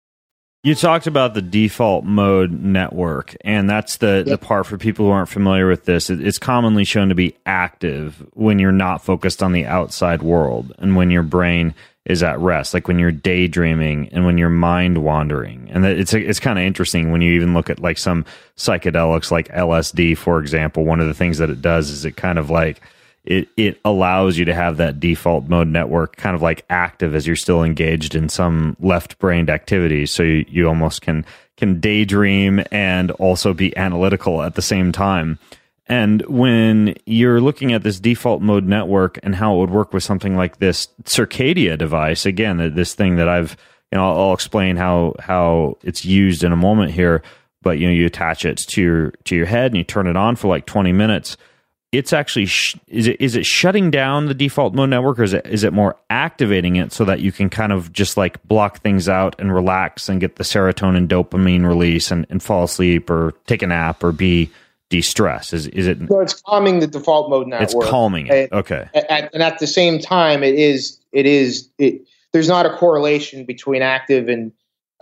You talked about the default mode network, and that's the, the part for people who aren't familiar with this. It, it's commonly shown to be active when you're not focused on the outside world and when your brain is at rest, like when you're daydreaming and when you're mind wandering. And it's it's kind of interesting when you even look at like some psychedelics like L S D, for example. One of the things that it does is it kind of like it it allows you to have that default mode network kind of like active as you're still engaged in some left-brained activities. So you, you almost can can daydream and also be analytical at the same time. And when you're looking at this default mode network and how it would work with something like this Circadia device, again, this thing that I've, you know, I'll, I'll explain how how it's used in a moment here. But you know, you attach it to your to your head and you turn it on for like twenty minutes. It's actually sh- is it is it shutting down the default mode network, or is it is it more activating it so that you can kind of just like block things out and relax and get the serotonin dopamine release and, and fall asleep or take a nap or be de-stress? Is is it? So it's calming the default mode network. It's calming it. And, okay. At, and at the same time, it is it is it. There's not a correlation between active and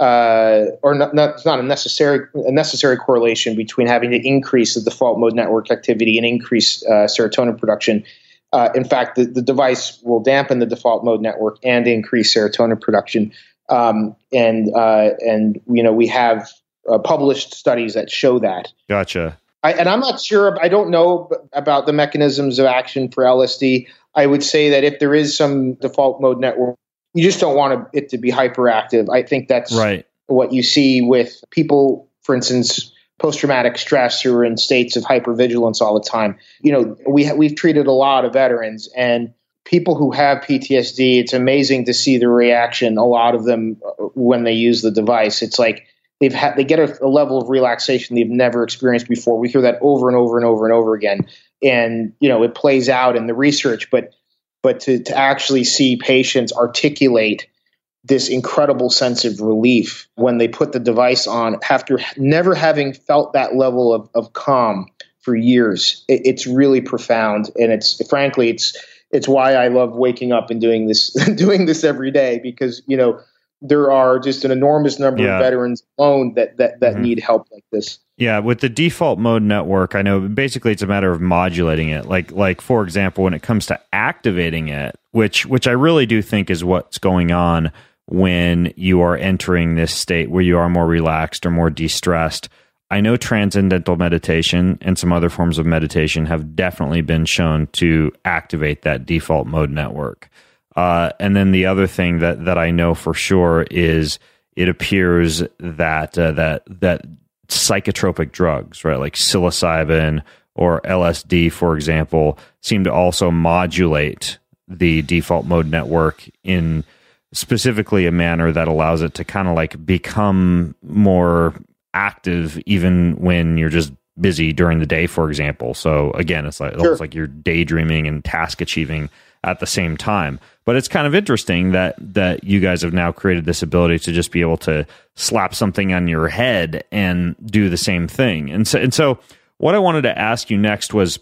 uh, or not, not. It's not a necessary a necessary correlation between having to increase the default mode network activity and increase uh, serotonin production. Uh, in fact, the, the device will dampen the default mode network and increase serotonin production. Um, and uh, and you know we have uh, published studies that show that. Gotcha. I, and I'm not sure. I don't know about the mechanisms of action for L S D. I would say that if there is some default mode network, you just don't want it to be hyperactive. I think that's right. What you see with people, for instance, post-traumatic stress who are in states of hypervigilance all the time. You know, we ha- we've treated a lot of veterans and people who have P T S D. It's amazing to see the reaction. A lot of them when they use the device, it's like They've had they get a, a level of relaxation they've never experienced before. We hear that over and over and over and over again, and you know it plays out in the research. But but to to actually see patients articulate this incredible sense of relief when they put the device on after never having felt that level of, of calm for years, it, it's really profound. And it's frankly, it's it's why I love waking up and doing this doing this every day, because you know. There are just an enormous number yeah. of veterans alone that that, that mm-hmm. need help like this. Yeah, with the default mode network, I know basically it's a matter of modulating it. Like, like for example, when it comes to activating it, which which I really do think is what's going on when you are entering this state where you are more relaxed or more de-stressed. I know transcendental meditation and some other forms of meditation have definitely been shown to activate that default mode network. Uh, and then the other thing that, that I know for sure is it appears that uh, that that psychotropic drugs, right, like psilocybin or L S D, for example, seem to also modulate the default mode network in specifically a manner that allows it to kind of like become more active even when you're just busy during the day, for example. So again, it's like sure. almost like you're daydreaming and task achieving at the same time. But it's kind of interesting that that you guys have now created this ability to just be able to slap something on your head and do the same thing. And so, and so what I wanted to ask you next was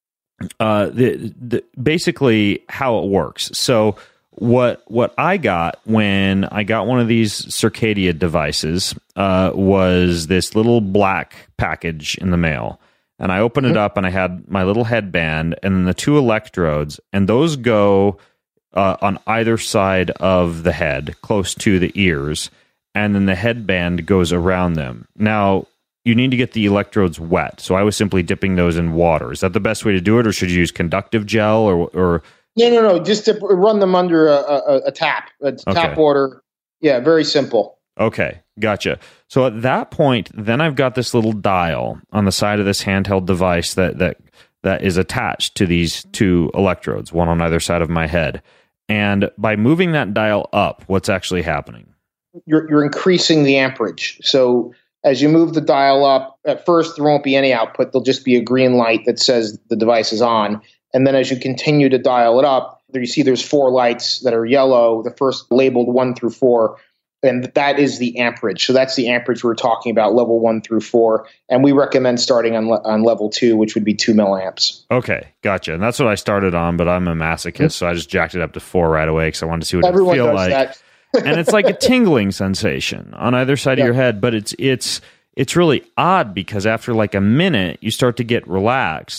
uh, the, the basically how it works. So what what I got when I got one of these Circadia devices uh, was this little black package in the mail. And I opened it up and I had my little headband and then the two electrodes, and those go uh, on either side of the head, close to the ears, and then the headband goes around them. Now, you need to get the electrodes wet, so I was simply dipping those in water. Is that the best way to do it, or should you use conductive gel? or? or No, no, no. Just to run them under a, a, a tap, a tap okay. water. Yeah, very simple. Okay, gotcha. So at that point, then I've got this little dial on the side of this handheld device that that that is attached to these two electrodes, one on either side of my head. And by moving that dial up, what's actually happening? You're you're increasing the amperage. So as you move the dial up, at first there won't be any output. There'll just be a green light that says the device is on. And then as you continue to dial it up, there you see there's four lights that are yellow, the first labeled one through four. And that is the amperage. So that's the amperage we're talking about, level one through four. And we recommend starting on le- on level two, which would be two milliamps. Okay, gotcha. And that's what I started on, but I'm a masochist, mm-hmm. so I just jacked it up to four right away because I wanted to see what Everyone it would feel does like. That. And it's like a tingling sensation on either side yeah. of your head, but it's it's it's really odd because after like a minute, you start to get relaxed.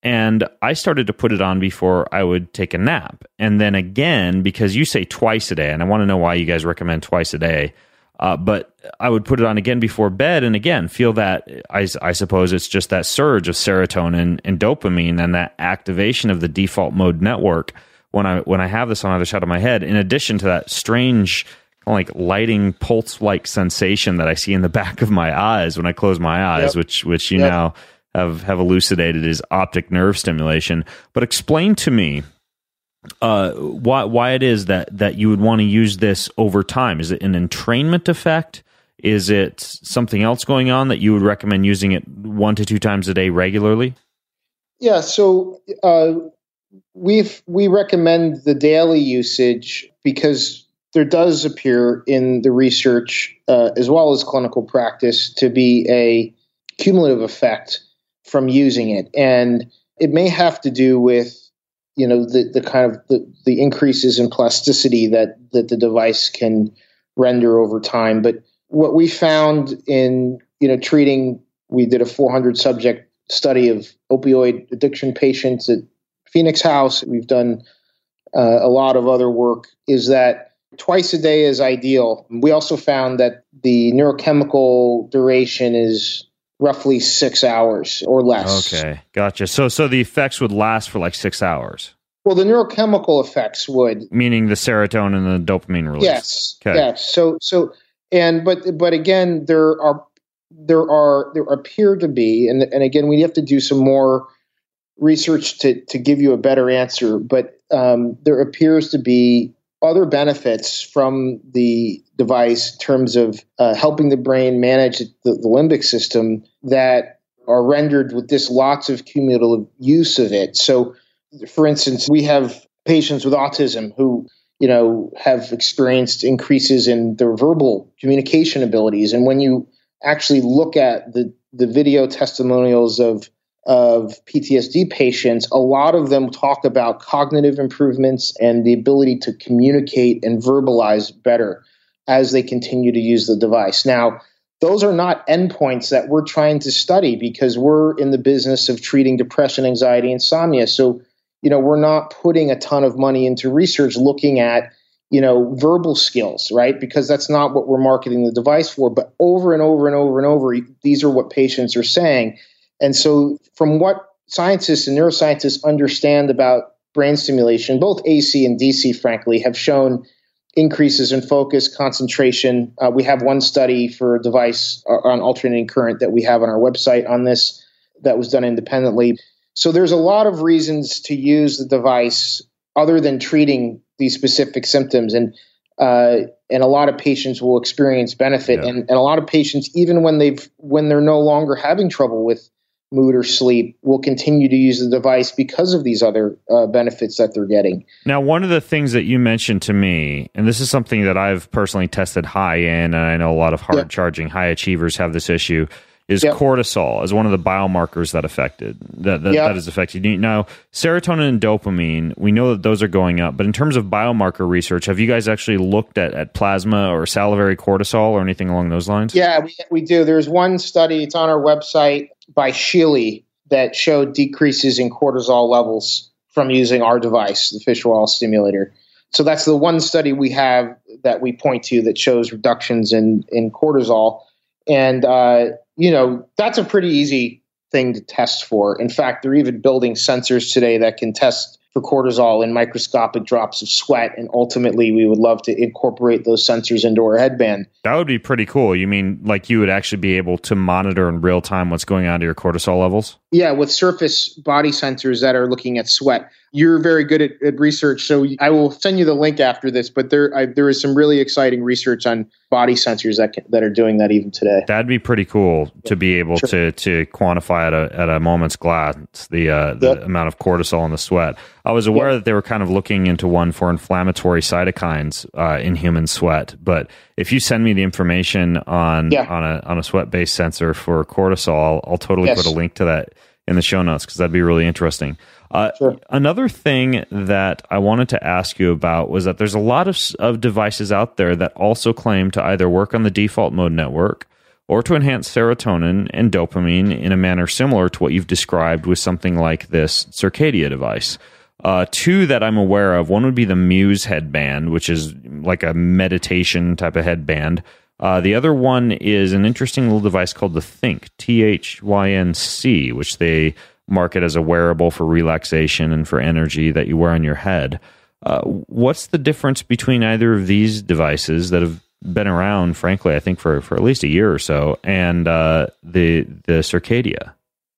And I started to put it on before I would take a nap. And then again, because you say twice a day, and I want to know why you guys recommend twice a day, uh, but I would put it on again before bed. And again, feel that, I, I suppose it's just that surge of serotonin and dopamine and that activation of the default mode network when I when I have this on either side of my head, in addition to that strange like lighting pulse-like sensation that I see in the back of my eyes when I close my eyes, yep. which which you yep. now have, have elucidated is optic nerve stimulation. But explain to me uh, why why it is that, that you would want to use this over time. Is it an entrainment effect? Is it something else going on that you would recommend using it one to two times a day regularly? Yeah, so uh, we've we recommend the daily usage because there does appear in the research uh, as well as clinical practice to be a cumulative effect from using it. And it may have to do with, you know, the, the kind of the, the increases in plasticity that, that the device can render over time. But what we found in, you know, treating, we did a four hundred subject study of opioid addiction patients at Phoenix House. We've done uh, a lot of other work, is that twice a day is ideal. We also found that the neurochemical duration is roughly six hours or less. Okay, gotcha. So so the effects would last for like six hours? Well, the neurochemical effects would. Meaning the serotonin and the dopamine release? Yes, okay. yes. So, so, and, but, but again, there are, there are, there appear to be, and, and again, we have to do some more research to, to give you a better answer, but um, there appears to be other benefits from the device in terms of uh, helping the brain manage the, the limbic system that are rendered with this lots of cumulative use of it. So, for instance, we have patients with autism who, you know, have experienced increases in their verbal communication abilities. And when you actually look at the, the video testimonials of of P T S D patients, a lot of them talk about cognitive improvements and the ability to communicate and verbalize better as they continue to use the device. Now, those are not endpoints that we're trying to study because we're in the business of treating depression, anxiety, insomnia. So, you know, we're not putting a ton of money into research looking at, you know, verbal skills, right? Because that's not what we're marketing the device for. But over and over and over and over, these are what patients are saying. And so from what scientists and neuroscientists understand about brain stimulation, both A C and D C, frankly, have shown increases in focus, concentration. Uh, we have one study for a device on alternating current that we have on our website on this that was done independently. So there's a lot of reasons to use the device other than treating these specific symptoms. And uh, and a lot of patients will experience benefit. Yeah. And, and a lot of patients, even when they've when they're no longer having trouble with mood or sleep, will continue to use the device because of these other uh, benefits that they're getting. Now, one of the things that you mentioned to me, and this is something that I've personally tested high in, and I know a lot of hard charging high achievers have this issue, is yep. cortisol as one of the biomarkers that affected that that, yep. that is affected. Now, serotonin and dopamine, we know that those are going up, but in terms of biomarker research, have you guys actually looked at, at plasma or salivary cortisol or anything along those lines? Yeah, we, we do. There's one study, it's on our website, by Sheely, that showed decreases in cortisol levels from using our device, the Fisher-Wallace stimulator. So that's the one study we have that we point to that shows reductions in, in cortisol. And, uh, you know, that's a pretty easy thing to test for. In fact, they're even building sensors today that can test for cortisol in microscopic drops of sweat. And ultimately, we would love to incorporate those sensors into our headband. That would be pretty cool. You mean like you would actually be able to monitor in real time what's going on to your cortisol levels? Yeah, with surface body sensors that are looking at sweat. You're very good at, at research, so I will send you the link after this. But there, I, there is some really exciting research on body sensors that can, that are doing that even today. That'd be pretty cool to be able sure. to to quantify at a at a moment's glance the uh, the yep. amount of cortisol in the sweat. I was aware yep. that they were kind of looking into one for inflammatory cytokines uh, in human sweat, but if you send me the information on yeah. on a on a sweat based sensor for cortisol, I'll, I'll totally yes. put a link to that in the show notes because that'd be really interesting. Uh, sure. Another thing that I wanted to ask you about was that there's a lot of, of devices out there that also claim to either work on the default mode network or to enhance serotonin and dopamine in a manner similar to what you've described with something like this Circadia device. Uh, two that I'm aware of, one would be the Muse headband, which is like a meditation type of headband. Uh, the other one is an interesting little device called the Think, T H Y N C, which they market as a wearable for relaxation and for energy that you wear on your head. Uh, what's the difference between either of these devices that have been around, frankly, I think for, for at least a year or so, and uh, the the Circadia?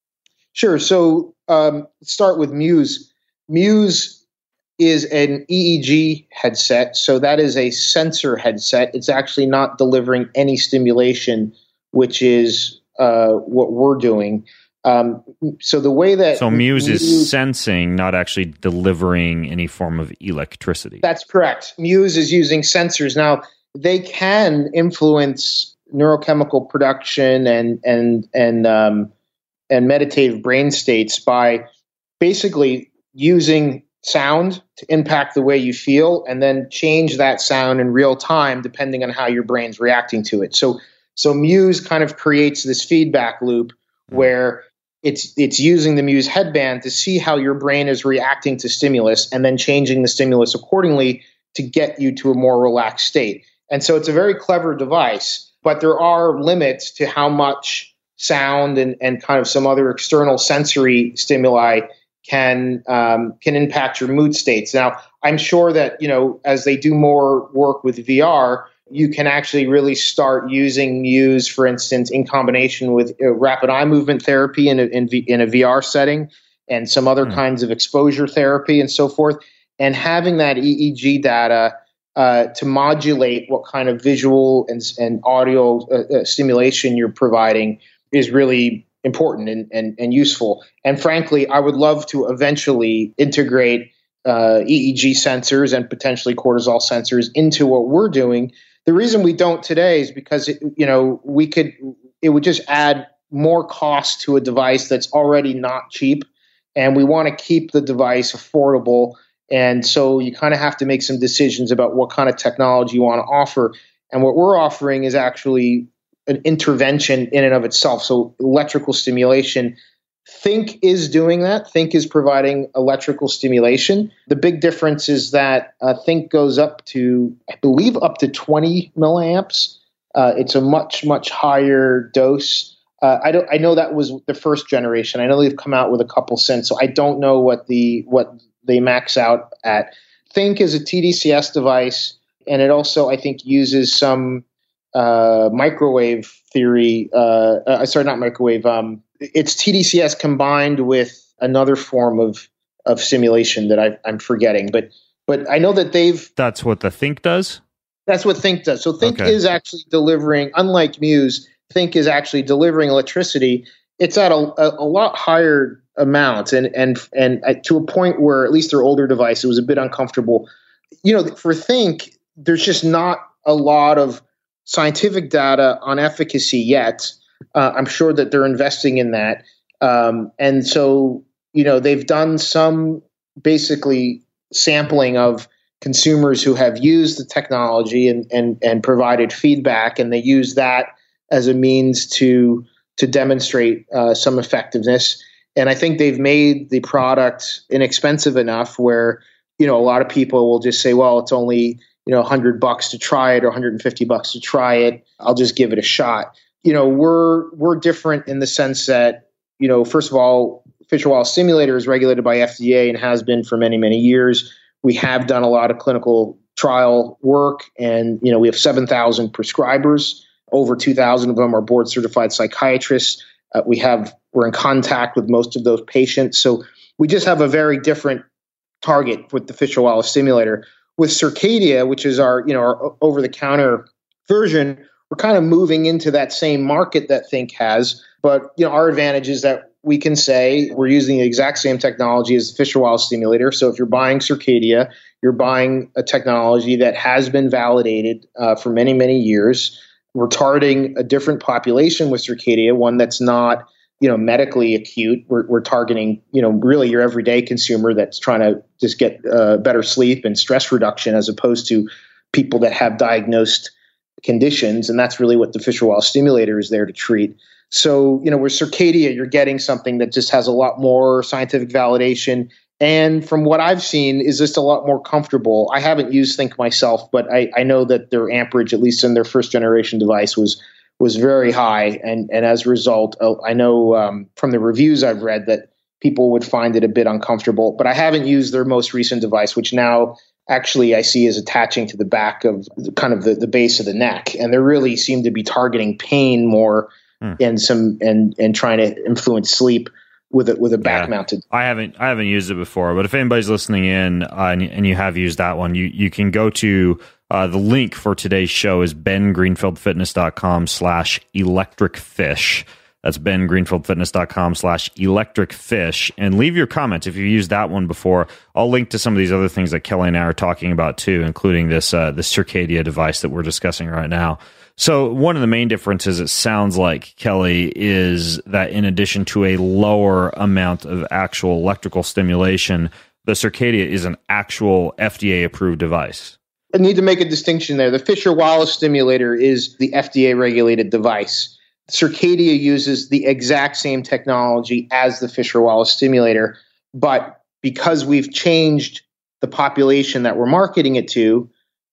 Sure. So um, let's start with Muse. Muse is an E E G headset. So that is a sensor headset. It's actually not delivering any stimulation, which is uh, what we're doing. Um, so the way that so Muse, Muse is sensing, not actually delivering any form of electricity. That's correct. Muse is using sensors. Now, they can influence neurochemical production and and and um, and meditative brain states by basically using sound to impact the way you feel, and then change that sound in real time depending on how your brain's reacting to it. So so Muse kind of creates this feedback loop where it's it's using the Muse headband to see how your brain is reacting to stimulus, and then changing the stimulus accordingly to get you to a more relaxed state. And so it's a very clever device, but there are limits to how much sound and, and kind of some other external sensory stimuli can um, can impact your mood states. Now, I'm sure that, you know, as they do more work with V R, you can actually really start using Muse, for instance, in combination with uh, rapid eye movement therapy in a, in, v, in a V R setting, and some other mm. kinds of exposure therapy and so forth. And having that E E G data uh, to modulate what kind of visual and, and audio uh, uh, stimulation you're providing is really important and, and, and useful. And frankly, I would love to eventually integrate uh, E E G sensors and potentially cortisol sensors into what we're doing. The reason we don't today is because, it, you know, we could, it would just add more cost to a device that's already not cheap. And we want to keep the device affordable. And so you kind of have to make some decisions about what kind of technology you want to offer. And what we're offering is actually an intervention in and of itself. So electrical stimulation. Think is doing that. Think is providing electrical stimulation. The big difference is that uh, Think goes up to, I believe, up to twenty milliamps. Uh, it's a much, much higher dose. Uh, I don't. I know that was the first generation. I know they've come out with a couple since, so I don't know what the what they max out at. Think is a T D C S device, and it also, I think, uses some uh, microwave theory. Uh, uh, sorry, not microwave. Um, it's T D C S combined with another form of of simulation that I, I'm forgetting. But but I know that they've. That's what the Think does? That's what Think does. So Think okay. is actually delivering, unlike Muse, Think is actually delivering electricity. It's at a, a, a lot higher amount, and and and at, to a point where, at least their older device, it was a bit uncomfortable. You know, for Think, there's just not a lot of scientific data on efficacy yet. Uh, I'm sure that they're investing in that. Um, and so, you know, they've done some basically sampling of consumers who have used the technology and, and, and provided feedback, and they use that as a means to, to demonstrate uh, some effectiveness. And I think they've made the product inexpensive enough where, you know, a lot of people will just say, well, it's only, you know, a hundred bucks to try it or one hundred fifty bucks to try it. I'll just give it a shot. You know, we're we're different in the sense that, you know, first of all, Fisher Wallace Simulator is regulated by F D A and has been for many, many years. We have done a lot of clinical trial work, and, you know, we have seven thousand prescribers. Over two thousand of them are board certified psychiatrists. Uh, we have we're in contact with most of those patients. So we just have a very different target with the Fisher Wallace Simulator. With Circadia, which is our, you know, our over the counter version, we're kind of moving into that same market that Think has. But, you know, our advantage is that we can say we're using the exact same technology as the Fisher Wallace Simulator. So if you're buying Circadia, you're buying a technology that has been validated uh, for many, many years. We're targeting a different population with Circadia, one that's not, you know, medically acute. We're, we're targeting, you know, really your everyday consumer that's trying to just get uh, better sleep and stress reduction, as opposed to people that have diagnosed conditions. And that's really what the Fisher-Wallace stimulator is there to treat. So, you know, with Circadia, you're getting something that just has a lot more scientific validation. And from what I've seen, is just a lot more comfortable. I haven't used Think myself, but I, I know that their amperage, at least in their first generation device, was was very high. And, and as a result, uh, I know um, from the reviews I've read that people would find it a bit uncomfortable. But I haven't used their most recent device, which now actually I see is attaching to the back of the, kind of the, the base of the neck. And they really seem to be targeting pain more hmm. and some and and trying to influence sleep with a, with a back mounted. Yeah. I haven't I haven't used it before, but if anybody's listening in uh, and, and you have used that one, you you can go to uh, the link for today's show is bengreenfieldfitness.com slash electric fish. That's bengreenfieldfitness.com slash electric fish, and leave your comments if you've used that one before. I'll link to some of these other things that Kelly and I are talking about too, including this uh, this Circadia device that we're discussing right now. So one of the main differences, it sounds like, Kelly, is that in addition to a lower amount of actual electrical stimulation, the Circadia is an actual F D A-approved device. I need to make a distinction there. The Fisher-Wallace stimulator is the F D A-regulated device. Circadia uses the exact same technology as the Fisher-Wallace stimulator, but because we've changed the population that we're marketing it to,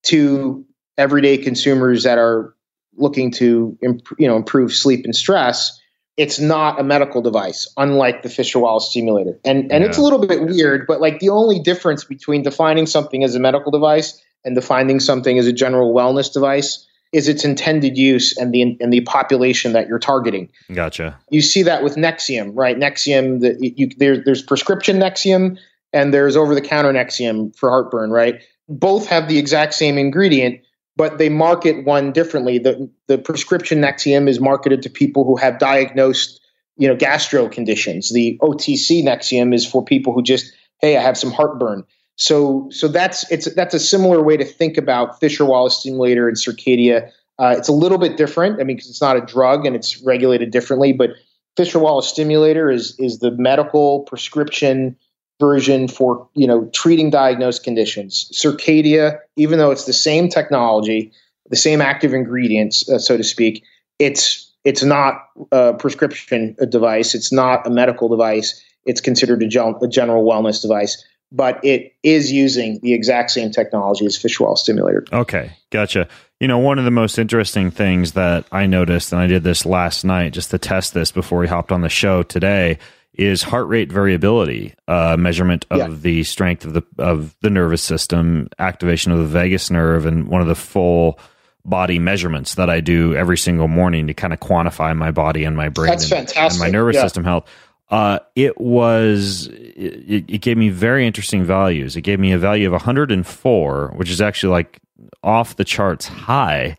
to everyday consumers that are looking to imp- you know, improve sleep and stress, it's not a medical device, unlike the Fisher-Wallace stimulator. And and yeah. It's a little bit weird, but like the only difference between defining something as a medical device and defining something as a general wellness device is its intended use and the and the population that you're targeting. Gotcha. You see that with Nexium, right? Nexium, the, you, there, there's prescription Nexium and there's over-the-counter Nexium for heartburn, right? Both have the exact same ingredient, but they market one differently. The the prescription Nexium is marketed to people who have diagnosed, you know, gastro conditions. The O T C Nexium is for people who just, hey, I have some heartburn. So so that's it's that's a similar way to think about Fisher-Wallace stimulator and Circadia. Uh, it's a little bit different. I mean, because it's not a drug and it's regulated differently. But Fisher-Wallace stimulator is is the medical prescription version for, you know, treating diagnosed conditions. Circadia, even though it's the same technology, the same active ingredients, uh, so to speak, it's it's not a prescription device. It's not a medical device. It's considered a, gen- a general wellness device. But it is using the exact same technology as Fisher-Wallace stimulator. Okay, gotcha. You know, one of the most interesting things that I noticed, and I did this last night just to test this before we hopped on the show today, is heart rate variability, uh, measurement of yeah. the strength of the of the nervous system, activation of the vagus nerve, and one of the full body measurements that I do every single morning to kind of quantify my body and my brain That's and, fantastic. and my nervous yeah. system health. Uh, it was, it, it gave me very interesting values. It gave me a value of one hundred four, which is actually like off the charts high.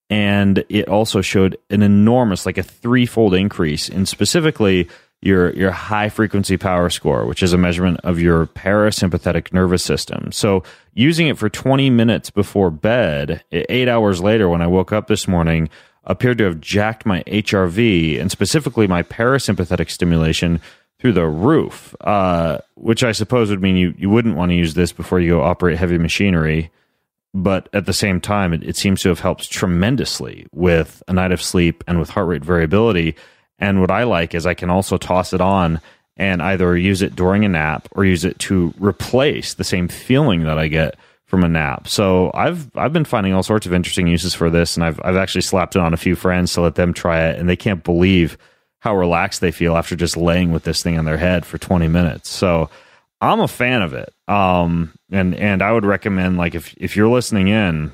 And it also showed an enormous, like a threefold increase in specifically your, your high frequency power score, which is a measurement of your parasympathetic nervous system. So using it for twenty minutes before bed, eight hours later, when I woke up this morning, appeared to have jacked my H R V and specifically my parasympathetic stimulation through the roof, uh, which I suppose would mean you, you wouldn't want to use this before you go operate heavy machinery. But at the same time, it, it seems to have helped tremendously with a night of sleep and with heart rate variability. And what I like is I can also toss it on and either use it during a nap or use it to replace the same feeling that I get from a nap. So I've I've been finding all sorts of interesting uses for this, and I've I've actually slapped it on a few friends to let them try it, and they can't believe how relaxed they feel after just laying with this thing on their head for twenty minutes. So I'm a fan of it, um, and and I would recommend, like, if if you're listening in,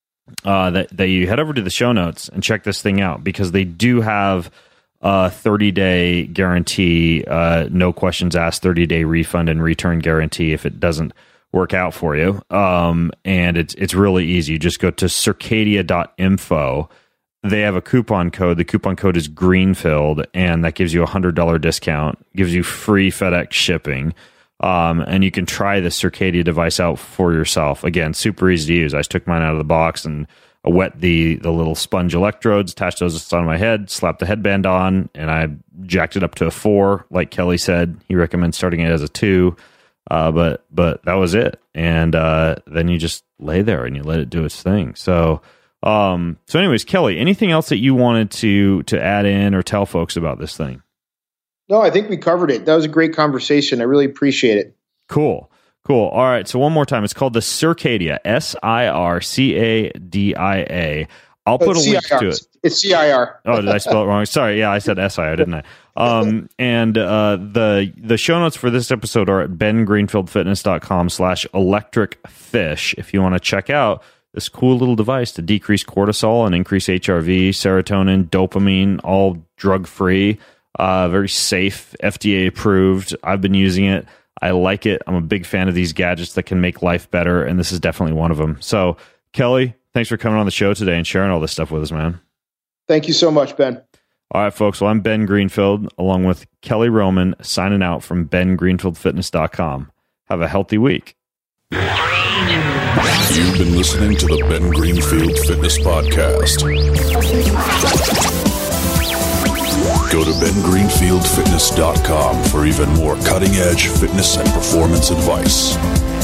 uh, that that you head over to the show notes and check this thing out, because they do have a thirty day guarantee, uh, no questions asked, thirty day refund and return guarantee if it doesn't work out for you. Um, and it's it's really easy. You just go to circadia dot info. They have a coupon code. The coupon code is Greenfield, and that gives you a one hundred dollars discount, gives you free FedEx shipping, um, and you can try the Circadia device out for yourself. Again, super easy to use. I just took mine out of the box and I wet the, the little sponge electrodes, attached those on my head, slapped the headband on, and I jacked it up to a four. Like Kelly said, he recommends starting it as a two. Uh, but but that was it. And uh, then you just lay there and you let it do its thing. So Um, so anyways, Kelly, anything else that you wanted to to add in or tell folks about this thing? No, I think we covered it. That was a great conversation. I really appreciate it. Cool. Cool. All right. So one more time. It's called the Circadia, S I R C A D I A. I'll put Oh, a link C I R. to it. It's C I R. Oh, did I spell it wrong? Sorry. Yeah, I said S I R, didn't I? Um, and uh, the the show notes for this episode are at ben greenfield fitness dot com slash electric fish if you want to check out this cool little device to decrease cortisol and increase H R V, serotonin, dopamine, all drug-free, uh, very safe, F D A approved. I've been using it. I like it. I'm a big fan of these gadgets that can make life better, and this is definitely one of them. So, Kelly, thanks for coming on the show today and sharing all this stuff with us, man. Thank you so much, Ben. All right, folks. Well, I'm Ben Greenfield, along with Kelly Roman, signing out from ben greenfield fitness dot com. Have a healthy week. You've been listening to the Ben Greenfield Fitness Podcast. Go to ben greenfield fitness dot com for even more cutting-edge fitness and performance advice.